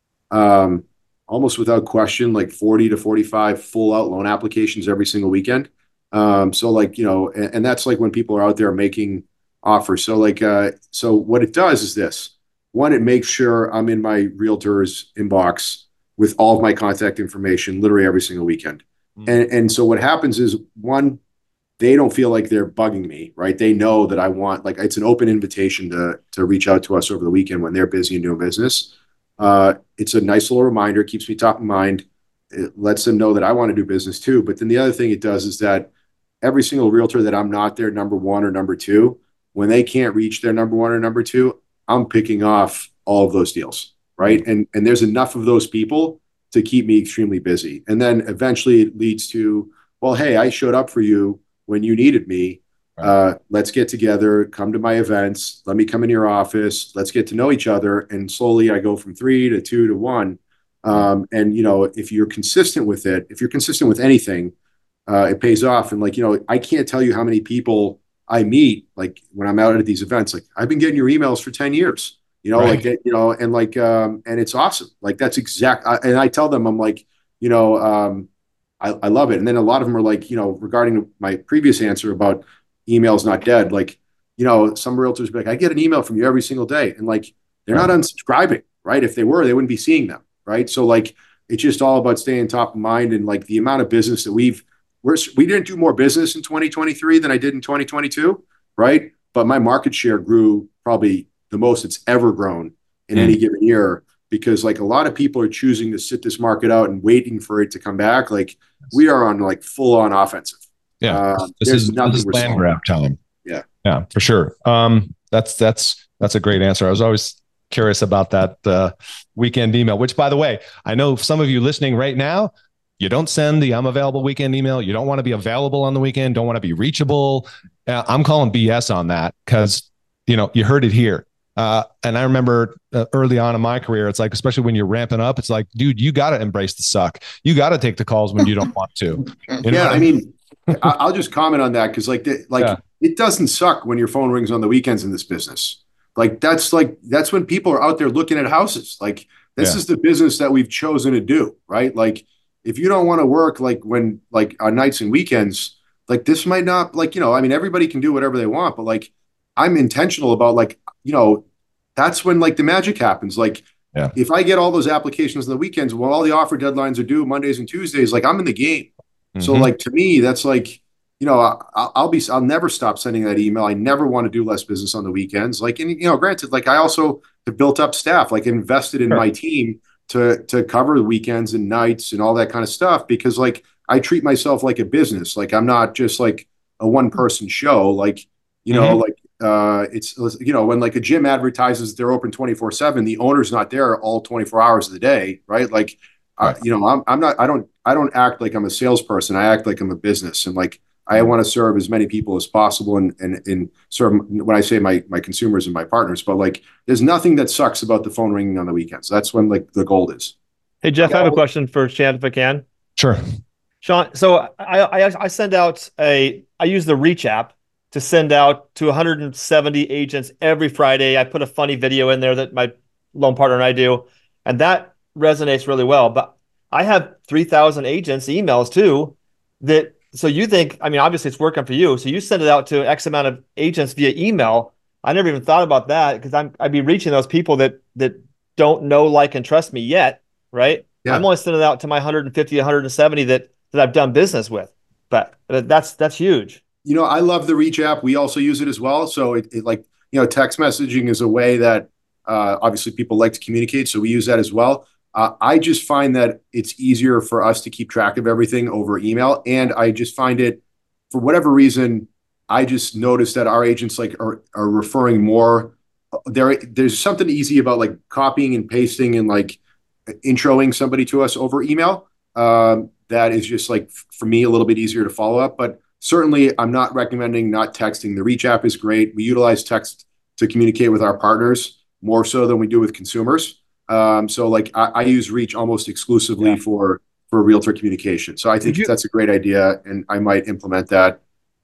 um, almost without question like forty to forty-five full out loan applications every single weekend. Um, so like, you know, and, and that's like when people are out there making offers. So like, uh, so what it does is this. One, it makes sure I'm in my realtor's inbox with all of my contact information literally every single weekend. Mm. And and so what happens is, one, they don't feel like they're bugging me, right? They know that I want, like, it's an open invitation to to reach out to us over the weekend when they're busy and doing business. Uh, it's a nice little reminder, keeps me top of mind. It lets them know that I want to do business too. But then the other thing it does is that every single realtor that I'm not their number one or number two, when they can't reach their number one or number two, I'm picking off all of those deals, right? And and there's enough of those people to keep me extremely busy. And then eventually it leads to, well, hey, I showed up for you when you needed me. Uh, let's get together, come to my events. Let me come in your office. Let's get to know each other. And slowly I go from three to two to one. Um, and, you know, if you're consistent with it, if you're consistent with anything, uh, it pays off. And like, you know, I can't tell you how many people I meet, like when I'm out at these events, like I've been getting your emails for ten years, you know, Right. like, that, you know, and like, um, and it's awesome. Like that's exact. I, and I tell them, I'm like, you know, um, I, I love it. And then a lot of them are like, you know, regarding my previous answer about email's not dead. Like, you know, some realtors be like, I get an email from you every single day. And like, they're not unsubscribing, right? If they were, they wouldn't be seeing them, right? So like, it's just all about staying top of mind. And like the amount of business that we've, we're, we didn't do more business in twenty twenty-three than I did in twenty twenty-two, right? But my market share grew probably the most it's ever grown in Mm. any given year, because like a lot of people are choosing to sit this market out and waiting for it to come back. Like we are on like full on offensive. Yeah. Uh, this there's is, nothing this is we're land slowing grab time. Yeah. Yeah, for sure. Um, that's, that's, that's a great answer. I was always curious about that uh, weekend email, which by the way, I know some of you listening right now, you don't send the I'm available weekend email. You don't want to be available on the weekend. Don't want to be reachable. Uh, I'm calling B S on that because, you know, you heard it here. Uh, and I remember uh, early on in my career, it's like, especially when you're ramping up, it's like, dude, you got to embrace the suck. You got to take the calls when you don't want to. You know Yeah, what I mean, I- I'll just comment on that because, like, the, like Yeah. it doesn't suck when your phone rings on the weekends in this business. Like, that's like that's when people are out there looking at houses. Like, this Yeah. is the business that we've chosen to do, right? Like, if you don't want to work like when like on nights and weekends, like this might not like you know. I mean, everybody can do whatever they want, but like, I'm intentional about like you know, that's when like the magic happens. Like, Yeah. if I get all those applications on the weekends, well, all the offer deadlines are due Mondays and Tuesdays. Like, I'm in the game. So Mhm. like to me, that's like, you know, I, I'll be, I'll never stop sending that email. I never want to do less business on the weekends. Like, and you know, granted, like I also have built up staff, like invested in Sure. my team to to cover the weekends and nights and all that kind of stuff because like I treat myself like a business. Like I'm not just like a one person show. Like you know, Mhm. like uh, it's you know when like a gym advertises they're open twenty-four seven, the owner's not there all twenty-four hours of the day, right? Like. Uh, Right. you know, I'm, I'm not, I don't, I don't act like I'm a salesperson. I act like I'm a business. And like, I want to serve as many people as possible and, and, and serve when I say my, my consumers and my partners, but like, there's nothing that sucks about the phone ringing on the weekends. That's when like the gold is. Hey, Jeff, I have a question for Sean if I can. Sure. Sean, so I, I, I send out a, I use the Reach app to send out to one hundred seventy agents every Friday. I put a funny video in there that my loan partner and I do, and that resonates really well. But I have three thousand agents emails too that, so you think, I mean, obviously it's working for you. So you send it out to X amount of agents via email. I never even thought about that because I'm, I'd be reaching those people that, that don't know, like, and trust me yet. Right. Yeah. I'm only sending it out to my one hundred fifty, one hundred seventy that, that I've done business with, but that's, that's huge. You know, I love the Reach app. We also use it as well. So it, it like, you know, text messaging is a way that uh, obviously people like to communicate. So we use that as well. Uh, I just find that it's easier for us to keep track of everything over email. And I just find it, for whatever reason, I just noticed that our agents like are, are referring more. There, there's something easy about like copying and pasting and like introing somebody to us over email. Um, that is just like, for me, a little bit easier to follow up. But certainly, I'm not recommending not texting. The Reach app is great. We utilize text to communicate with our partners more so than we do with consumers. Um, so like I, I use Reach almost exclusively Yeah. for, for realtor communication. So I think Would you- that's a great idea and I might implement that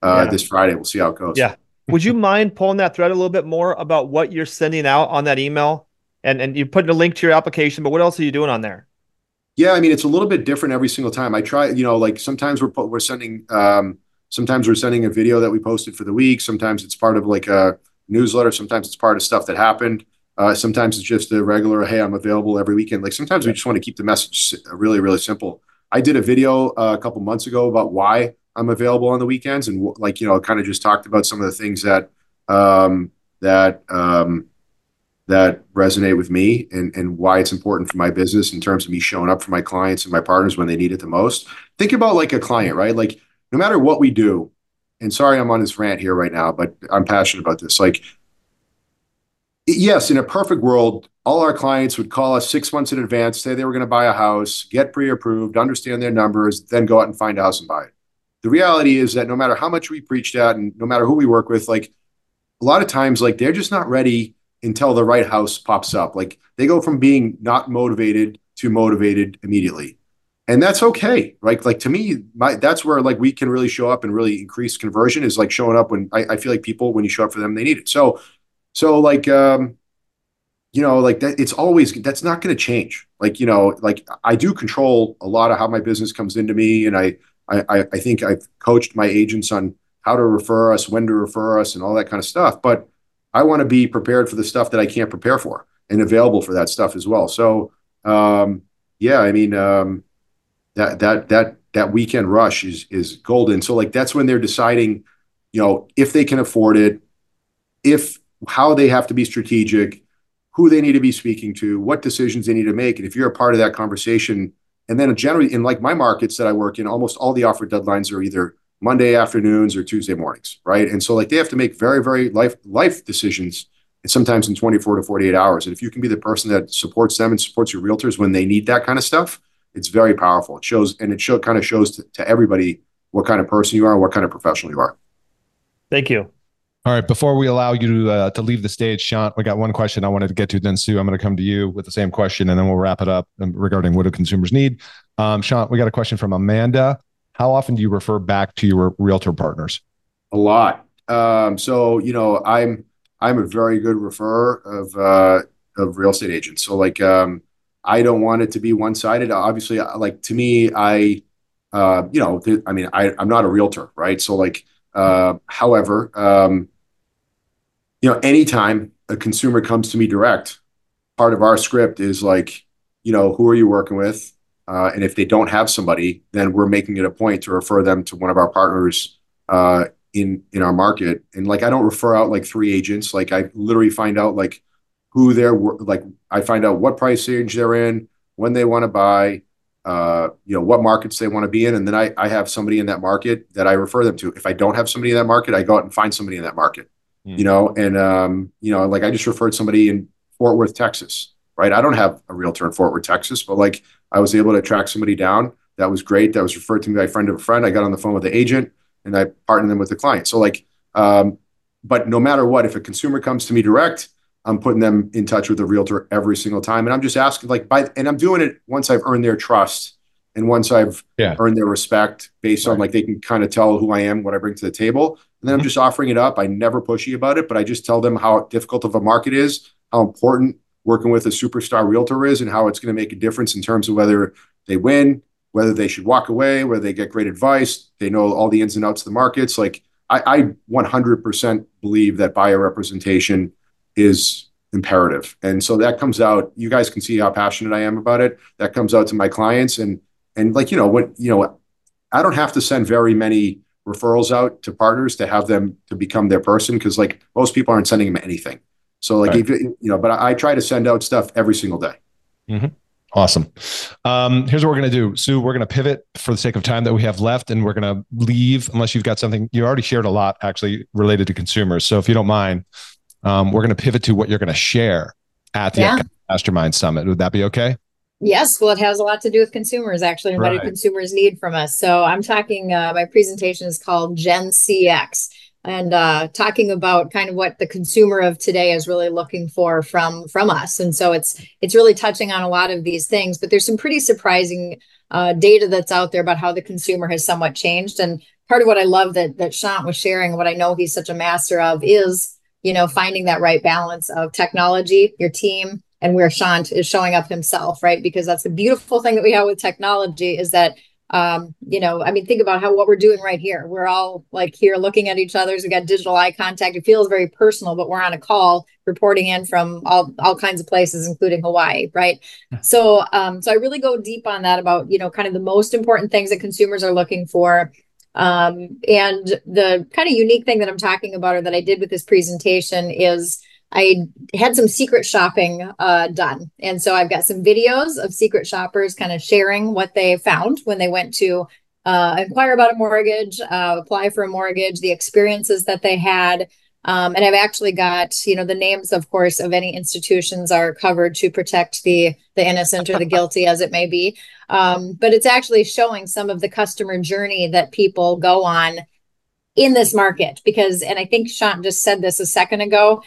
uh, Yeah. this Friday. We'll see how it goes. Yeah. Would you mind pulling that thread a little bit more about what you're sending out on that email? And and you put a link to your application, but what else are you doing on there? Yeah, I mean, it's a little bit different every single time. I try, you know, like sometimes we're po- we're sending, um, sometimes we're sending a video that we posted for the week. Sometimes it's part of like a newsletter. Sometimes it's part of stuff that happened. Uh, sometimes it's just a regular, hey, I'm available every weekend. Like sometimes we just want to keep the message s- really, really simple. I did a video uh, a couple months ago about why I'm available on the weekends, and wh- like you know, kind of just talked about some of the things that um, that um, that resonate with me and, and why it's important for my business in terms of me showing up for my clients and my partners when they need it the most. Think about like a client, right? Like no matter what we do, and sorry, I'm on this rant here right now, but I'm passionate about this. Like, yes, in a perfect world, all our clients would call us six months in advance, say they were going to buy a house, get pre-approved, understand their numbers, then go out and find a house and buy it. The reality is that no matter how much we preached at and no matter who we work with, like a lot of times, like they're just not ready until the right house pops up. Like they go from being not motivated to motivated immediately. And that's okay. Right. Like to me, my that's where like we can really show up and really increase conversion is like showing up when I, I feel like people, when you show up for them, they need it. So, so like, um, you know, like that, it's always, that's not going to change. Like, you know, like I do control a lot of how my business comes into me. And I, I, I think I've coached my agents on how to refer us, when to refer us and all that kind of stuff. But I want to be prepared for the stuff that I can't prepare for and available for that stuff as well. So, um, yeah, I mean, um, that, that, that, that weekend rush is, is golden. So like, that's when they're deciding, you know, if they can afford it, if, how they have to be strategic, who they need to be speaking to, what decisions they need to make. And if you're a part of that conversation, and then generally in like my markets that I work in, almost all the offer deadlines are either Monday afternoons or Tuesday mornings, right? And so like they have to make very, very life life decisions, and sometimes in twenty-four to forty-eight hours. And if you can be the person that supports them and supports your realtors when they need that kind of stuff, it's very powerful. It shows, and it show, kind of shows to, to everybody what kind of person you are and what kind of professional you are. Thank you. All right. Before we allow you to uh, to leave the stage, Shant, we got one question I wanted to get to. Then Sue, I'm going to come to you with the same question, and then we'll wrap it up regarding what do consumers need. Um, Shant, we got a question from Amanda. How often do you refer back to your realtor partners? A lot. Um, so you know, I'm I'm a very good referrer of uh, of real estate agents. So like, um, I don't want it to be one sided. Obviously, like to me, I uh, you know, th- I mean, I I'm not a realtor, right? So like, uh, however. Um, you know, anytime a consumer comes to me direct, part of our script is like, you know, who are you working with? Uh, and if they don't have somebody, then we're making it a point to refer them to one of our partners uh, in in our market. And like, I don't refer out like three agents. Like, I literally find out like who they're like. I find out what price range they're in, when they want to buy, uh, you know, what markets they want to be in, and then I I have somebody in that market that I refer them to. If I don't have somebody in that market, I go out and find somebody in that market. You know, and, um, you know, like I just referred somebody in Fort Worth, Texas, right? I don't have a realtor in Fort Worth, Texas, but like I was able to track somebody down. That was great. That was referred to me by a friend of a friend. I got on the phone with the agent and I partnered them with the client. So like, um, but no matter what, if a consumer comes to me direct, I'm putting them in touch with a realtor every single time. And I'm just asking like, by, and I'm doing it once I've earned their trust and once I've yeah. earned their respect based right. on like, they can kind of tell who I am, what I bring to the table. And then mm-hmm. I'm just offering it up. I never pushy about it, but I just tell them how difficult of a market is, how important working with a superstar realtor is, and how it's going to make a difference in terms of whether they win, whether they should walk away, whether they get great advice. They know all the ins and outs of the markets. Like I, I one hundred percent believe that buyer representation is imperative. And so that comes out, you guys can see how passionate I am about it. That comes out to my clients. And, and like, you know, what, you know, I don't have to send very many referrals out to partners to have them to become their person. Cause like most people aren't sending them anything. So like, right. if you know, but I, I try to send out stuff every single day. Mm-hmm. Awesome. Um, here's what we're going to do. Sue, we're going to pivot for the sake of time that we have left, and we're going to leave unless you've got something. You already shared a lot actually related to consumers. So if you don't mind, um, we're going to pivot to what you're going to share at the yeah. Mastermind Summit. Would that be okay? Yes. Well, it has a lot to do with consumers actually, and right. what do consumers need from us. So I'm talking, uh, my presentation is called Gen C X. And uh, talking about kind of what the consumer of today is really looking for from from us. And so it's it's really touching on a lot of these things, but there's some pretty surprising uh, data that's out there about how the consumer has somewhat changed. And part of what I love that that Shant was sharing, what I know he's such a master of, is, you know, finding that right balance of technology, your team, and where Shant is showing up himself, right? Because that's the beautiful thing that we have with technology is that, um, you know, I mean, think about how what we're doing right here. We're all like here looking at each other's. We got digital eye contact. It feels very personal, but we're on a call reporting in from all, all kinds of places, including Hawaii, right? So, um, so I really go deep on that about, you know, kind of the most important things that consumers are looking for. Um, and the kind of unique thing that I'm talking about or that I did with this presentation is I had some secret shopping uh, done. And so I've got some videos of secret shoppers kind of sharing what they found when they went to uh, inquire about a mortgage, uh, apply for a mortgage, the experiences that they had. Um, and I've actually got, you know, the names, of course, of any institutions are covered to protect the the innocent or the guilty, as it may be. Um, but it's actually showing some of the customer journey that people go on in this market. Because, and I think Shant just said this a second ago,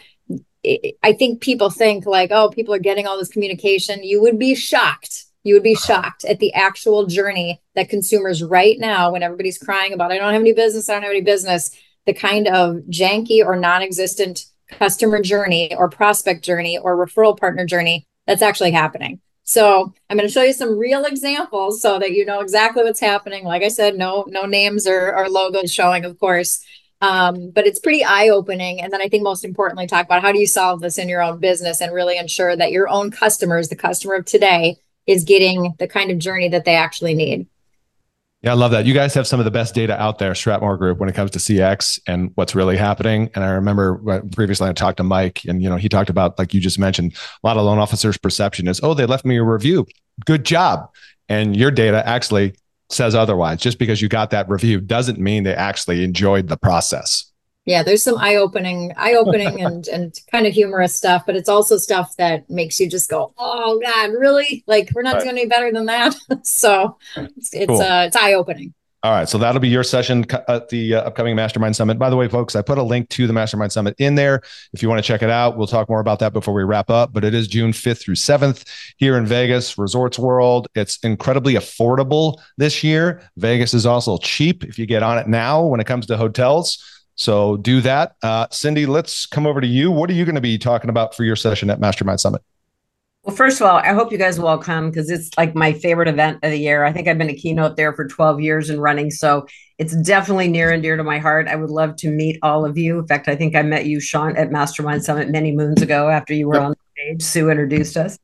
I think people think like, oh, people are getting all this communication. You would be shocked. You would be shocked at the actual journey that consumers right now, when everybody's crying about, I don't have any business, I don't have any business, the kind of janky or non-existent customer journey or prospect journey or referral partner journey that's actually happening. So I'm going to show you some real examples so that you know exactly what's happening. Like I said, no, no names or, or logos showing, of course. Um, but it's pretty eye-opening. And then I think most importantly, talk about how do you solve this in your own business and really ensure that your own customers, the customer of today, is getting the kind of journey that they actually need. Yeah, I love that. You guys have some of the best data out there, Stratmore Group, when it comes to C X and what's really happening. And I remember previously I talked to Mike and, you know, he talked about, like you just mentioned, a lot of loan officers' perception is, oh, they left me a review. Good job. And your data actually says otherwise. Just because you got that review doesn't mean they actually enjoyed the process. Yeah, there's some eye-opening, eye-opening and and kind of humorous stuff, but it's also stuff that makes you just go, "Oh God, really? Like we're not right. doing any better than that." So it's it's, cool. uh, it's eye-opening. All right, so that'll be your session at the uh, upcoming Mastermind Summit. By the way, folks, I put a link to the Mastermind Summit in there if you want to check it out. We'll talk more about that before we wrap up, but it is June fifth through seventh here in Vegas, Resorts World. It's incredibly affordable this year. Vegas is also cheap if you get on it now when it comes to hotels. So do that. Uh, Cindy, let's come over to you. What are you going to be talking about for your session at Mastermind Summit? Well, first of all, I hope you guys will all come because it's like my favorite event of the year. I think I've been a keynote there for twelve years and running. So it's definitely near and dear to my heart. I would love to meet all of you. In fact, I think I met you, Shant, at Mastermind Summit many moons ago after you were yep. on stage. Sue introduced us.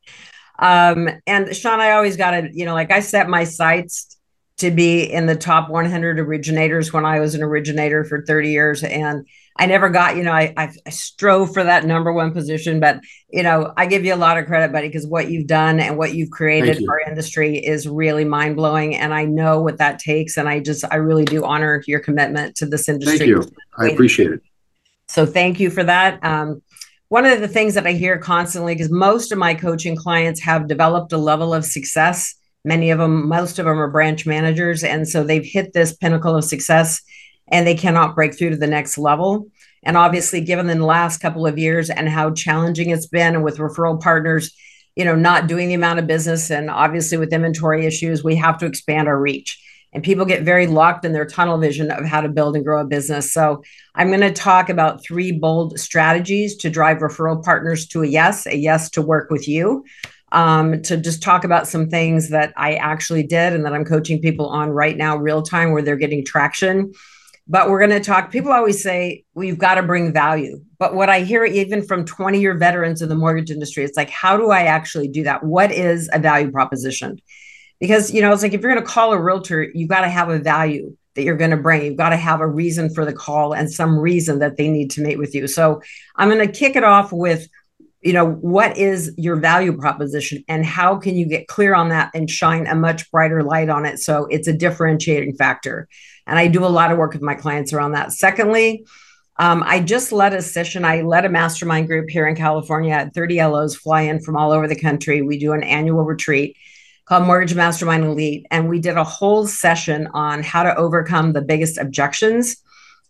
Um, and Shant, I always got to, you know, like I set my sights to be in the top one hundred originators when I was an originator for thirty years. And I never got, you know, I, I, I strove for that number one position, but, you know, I give you a lot of credit, buddy, because what you've done and what you've created in our industry is really mind blowing. And I know what that takes. And I just, I really do honor your commitment to this industry. Thank you. I appreciate it. So thank you for that. Um, one of the things that I hear constantly, because most of my coaching clients have developed a level of success. Many of them, most of them are branch managers. And so they've hit this pinnacle of success and they cannot break through to the next level. And obviously, given the last couple of years and how challenging it's been with referral partners, you know, not doing the amount of business and obviously with inventory issues, we have to expand our reach. And people get very locked in their tunnel vision of how to build and grow a business. So I'm going to talk about three bold strategies to drive referral partners to a yes, a yes to work with you. Um, to just talk about some things that I actually did and that I'm coaching people on right now, real time, where they're getting traction. But we're going to talk, people always say, well, you've got to bring value. But what I hear even from twenty year veterans in the mortgage industry, it's like, how do I actually do that? What is a value proposition? Because, you know, it's like, if you're going to call a realtor, you've got to have a value that you're going to bring. You've got to have a reason for the call and some reason that they need to meet with you. So I'm going to kick it off with, you know, what is your value proposition and how can you get clear on that and shine a much brighter light on it so it's a differentiating factor. And I do a lot of work with my clients around that. Secondly, um, I just led a session. I led a mastermind group here in California. At thirty L Os fly in from all over the country. We do an annual retreat called Mortgage Mastermind Elite. And we did a whole session on how to overcome the biggest objections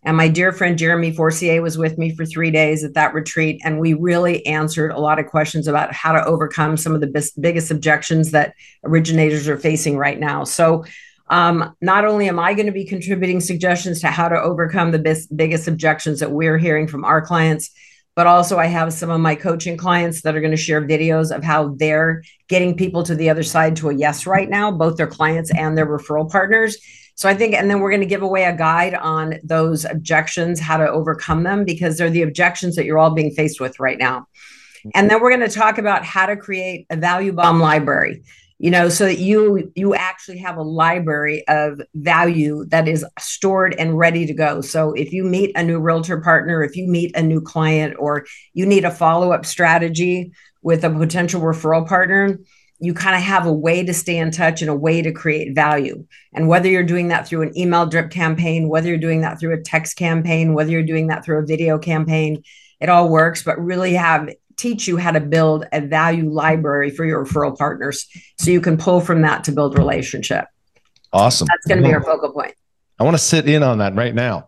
And my dear friend Jeremy Forcier was with me for three days at that retreat. And we really answered a lot of questions about how to overcome some of the bis- biggest objections that originators are facing right now. So um, not only am I going to be contributing suggestions to how to overcome the bis- biggest objections that we're hearing from our clients, but also I have some of my coaching clients that are going to share videos of how they're getting people to the other side to a yes right now, both their clients and their referral partners. So I think, and then we're going to give away a guide on those objections, how to overcome them, because they're the objections that you're all being faced with right now. And then we're going to talk about how to create a value bomb library, you know, so that you you actually have a library of value that is stored and ready to go. So if you meet a new realtor partner, if you meet a new client, or you need a follow-up strategy with a potential referral partner, you kind of have a way to stay in touch and a way to create value. And whether you're doing that through an email drip campaign, whether you're doing that through a text campaign, whether you're doing that through a video campaign, it all works, but really have teach you how to build a value library for your referral partners so you can pull from that to build relationship. Awesome. That's going to be our focal point. I want to sit in on that right now.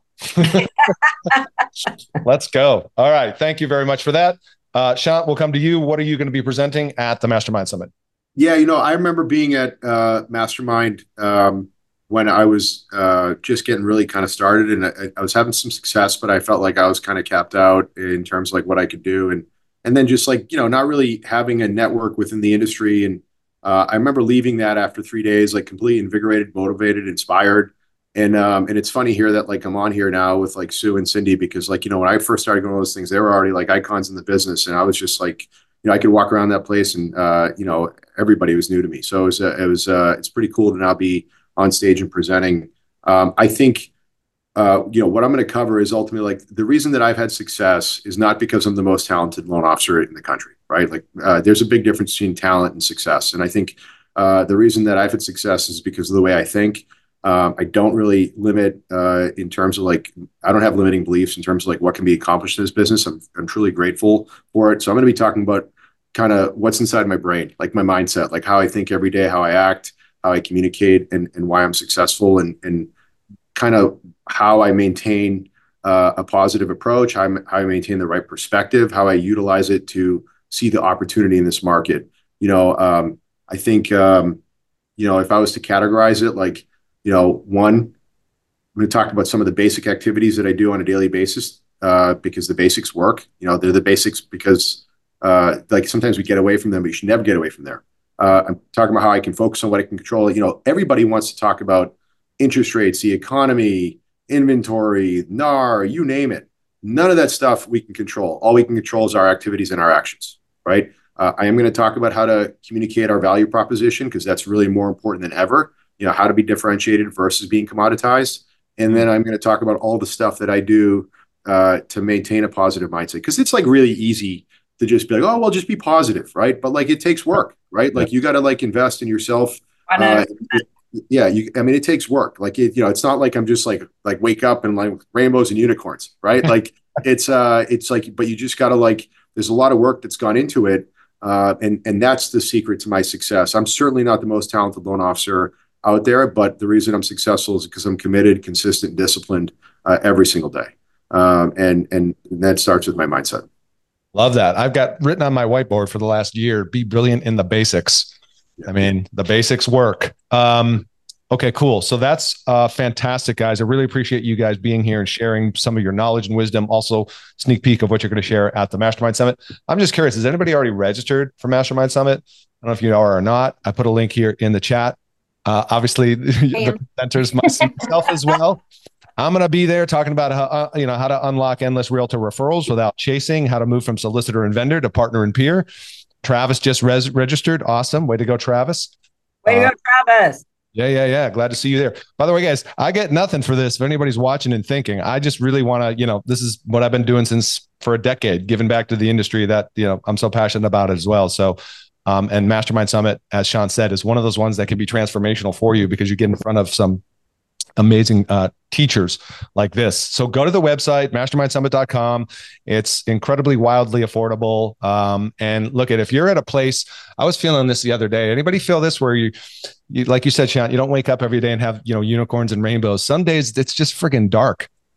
Let's go. All right. Thank you very much for that. Uh, Shant, we'll come to you. What are you going to be presenting at the Mastermind Summit? Yeah, you know, I remember being at uh, Mastermind um, when I was uh, just getting really kind of started, and I, I was having some success, but I felt like I was kind of capped out in terms of like what I could do, and and then just like, you know, not really having a network within the industry. And uh, I remember leaving that after three days, like completely invigorated, motivated, inspired. And um, and it's funny here that like I'm on here now with like Sue and Cindy, because like, you know, when I first started going to those things, they were already like icons in the business, and I was just like, you know, I could walk around that place and, uh, you know, everybody was new to me. So it was, uh, it was, uh, it's pretty cool to now be on stage and presenting. Um, I think, uh, you know, what I'm going to cover is ultimately like the reason that I've had success is not because I'm the most talented loan officer in the country, right? Like uh, there's a big difference between talent and success. And I think uh, the reason that I've had success is because of the way I think. Um, I don't really limit uh, in terms of like, I don't have limiting beliefs in terms of like what can be accomplished in this business. I'm, I'm truly grateful for it. So I'm going to be talking about kind of what's inside my brain, like my mindset, like how I think every day, how I act, how I communicate, and, and why I'm successful, and, and kind of how I maintain uh, a positive approach, how I, how I maintain the right perspective, how I utilize it to see the opportunity in this market. You know, um, I think, um, you know, if I was to categorize it, like, you know, one, I'm going to talk about some of the basic activities that I do on a daily basis uh, because the basics work. You know, they're the basics because Uh, like sometimes we get away from them, but you should never get away from there. Uh, I'm talking about how I can focus on what I can control. You know, everybody wants to talk about interest rates, the economy, inventory, N A R, you name it. None of that stuff we can control. All we can control is our activities and our actions, right? Uh, I am going to talk about how to communicate our value proposition, because that's really more important than ever. You know, how to be differentiated versus being commoditized. And then I'm going to talk about all the stuff that I do uh, to maintain a positive mindset, because it's like really easy to just be like, oh, well, just be positive, right? But like, it takes work, right? Like you got to like invest in yourself. Uh, yeah, you. I mean, it takes work. Like, it, you know, it's not like I'm just like like wake up and like rainbows and unicorns, right? Like it's uh, it's like, but you just got to like. There's a lot of work that's gone into it, uh, and and that's the secret to my success. I'm certainly not the most talented loan officer out there, but the reason I'm successful is because I'm committed, consistent, disciplined uh, every single day, um, and and that starts with my mindset. Love that. I've got written on my whiteboard for the last year, be brilliant in the basics. Yeah. I mean, the basics work. Um, okay, cool. So that's uh, fantastic, guys. I really appreciate you guys being here and sharing some of your knowledge and wisdom. Also, sneak peek of what you're going to share at the Mastermind Summit. I'm just curious, has anybody already registered for Mastermind Summit? I don't know if you are or not. I put a link here in the chat. Uh, obviously, the presenters, myself as well. I'm going to be there talking about how, uh, you know, how to unlock endless realtor referrals without chasing, how to move from solicitor and vendor to partner and peer. Travis just res- registered. Awesome. Way to go, Travis. Way to uh, go, Travis. Yeah, yeah, yeah. Glad to see you there. By the way, guys, I get nothing for this. If anybody's watching and thinking, I just really want to, you know, this is what I've been doing since for a decade, giving back to the industry that, you know, I'm so passionate about it as well. So, um, and Mastermind Summit, as Sean said, is one of those ones that can be transformational for you because you get in front of some amazing uh, teachers like this. So go to the website, mastermind summit dot com. It's incredibly wildly affordable. Um, and look at, if you're at a place, I was feeling this the other day. Anybody feel this where you, you like you said, Sean, you don't wake up every day and have, you know, unicorns and rainbows. Some days it's just freaking dark.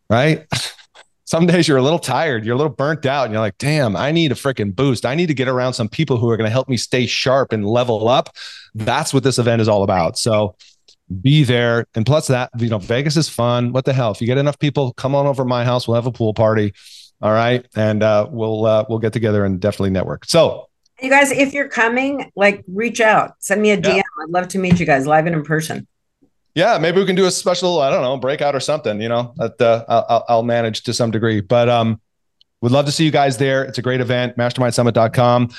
right? Some days you're a little tired, you're a little burnt out, and you're like, damn, I need a freaking boost. I need to get around some people who are going to help me stay sharp and level up. That's what this event is all about. So be there. And plus that, you know, Vegas is fun. What the hell? If you get enough people, come on over to my house. We'll have a pool party. All right. And uh, we'll uh, we'll get together and definitely network. So you guys, if you're coming, like reach out, send me a D M. Yeah. I'd love to meet you guys live and in person. Yeah, maybe we can do a special, I don't know, breakout or something, you know, that uh, I'll, I'll manage to some degree, but um, would love to see you guys there. It's a great event, mastermind summit dot com.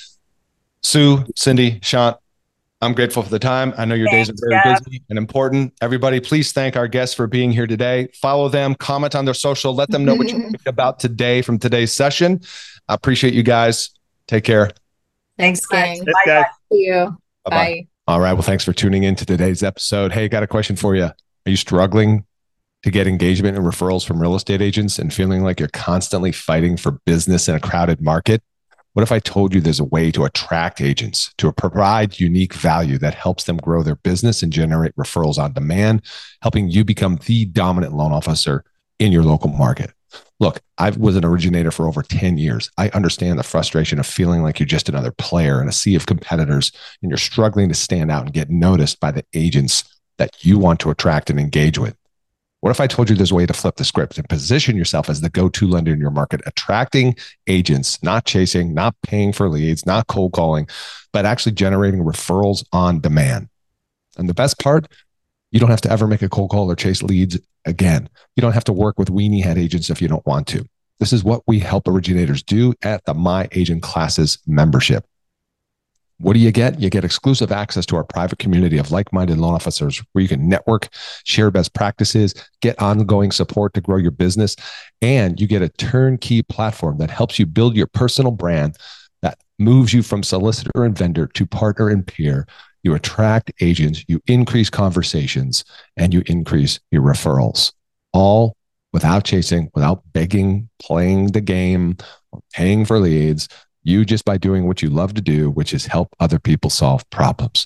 Sue, Cindy, Shant, I'm grateful for the time. I know your Thanks, days are very Jeff. busy and important. Everybody, please thank our guests for being here today. Follow them, comment on their social, let them know what you think about today from today's session. I appreciate you guys. Take care. Thanks, gang. Bye, guys. See you. Bye-bye. Bye. All right. Well, thanks for tuning in to today's episode. Hey, got a question for you. Are you struggling to get engagement and referrals from real estate agents and feeling like you're constantly fighting for business in a crowded market? What if I told you there's a way to attract agents, to provide unique value that helps them grow their business and generate referrals on demand, helping you become the dominant loan officer in your local market? Look, I was an originator for over ten years. I understand the frustration of feeling like you're just another player in a sea of competitors and you're struggling to stand out and get noticed by the agents that you want to attract and engage with. What if I told you there's a way to flip the script and position yourself as the go-to lender in your market, attracting agents, not chasing, not paying for leads, not cold calling, but actually generating referrals on demand? And the best part, you don't have to ever make a cold call or chase leads again. You don't have to work with weenie head agents if you don't want to. This is what we help originators do at the My Agent Classes membership. What do you get? You get exclusive access to our private community of like-minded loan officers where you can network, share best practices, get ongoing support to grow your business, and you get a turnkey platform that helps you build your personal brand that moves you from solicitor and vendor to partner and peer. You attract agents, you increase conversations, and you increase your referrals, all without chasing, without begging, playing the game, or paying for leads. You just by doing what you love to do, which is help other people solve problems.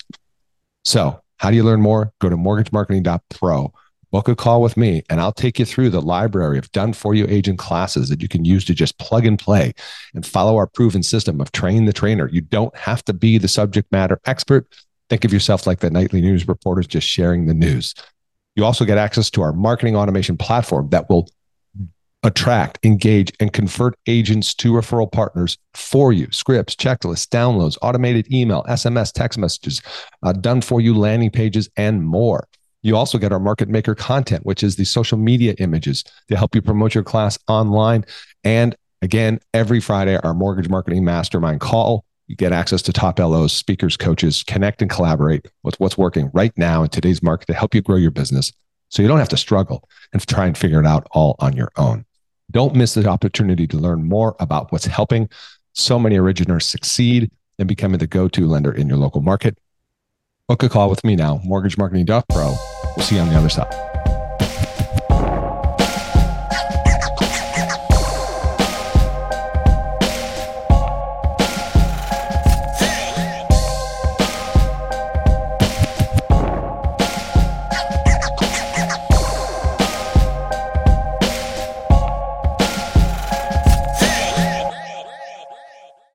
So how do you learn more? Go to mortgage marketing dot pro, book a call with me, and I'll take you through the library of done-for-you agent classes that you can use to just plug and play and follow our proven system of train the trainer. You don't have to be the subject matter expert. Think of yourself like the nightly news reporters just sharing the news. You also get access to our marketing automation platform that will attract, engage, and convert agents to referral partners for you. Scripts, checklists, downloads, automated email, S M S, text messages, uh, done for you landing pages, and more. You also get our market maker content, which is the social media images to help you promote your class online. And again, every Friday, our mortgage marketing mastermind call. You get access to top L Os, speakers, coaches, connect and collaborate with what's working right now in today's market to help you grow your business so you don't have to struggle and try and figure it out all on your own. Don't miss the opportunity to learn more about what's helping so many originators succeed and becoming the go-to lender in your local market. Book a call with me now, mortgage marketing dot pro. We'll see you on the other side.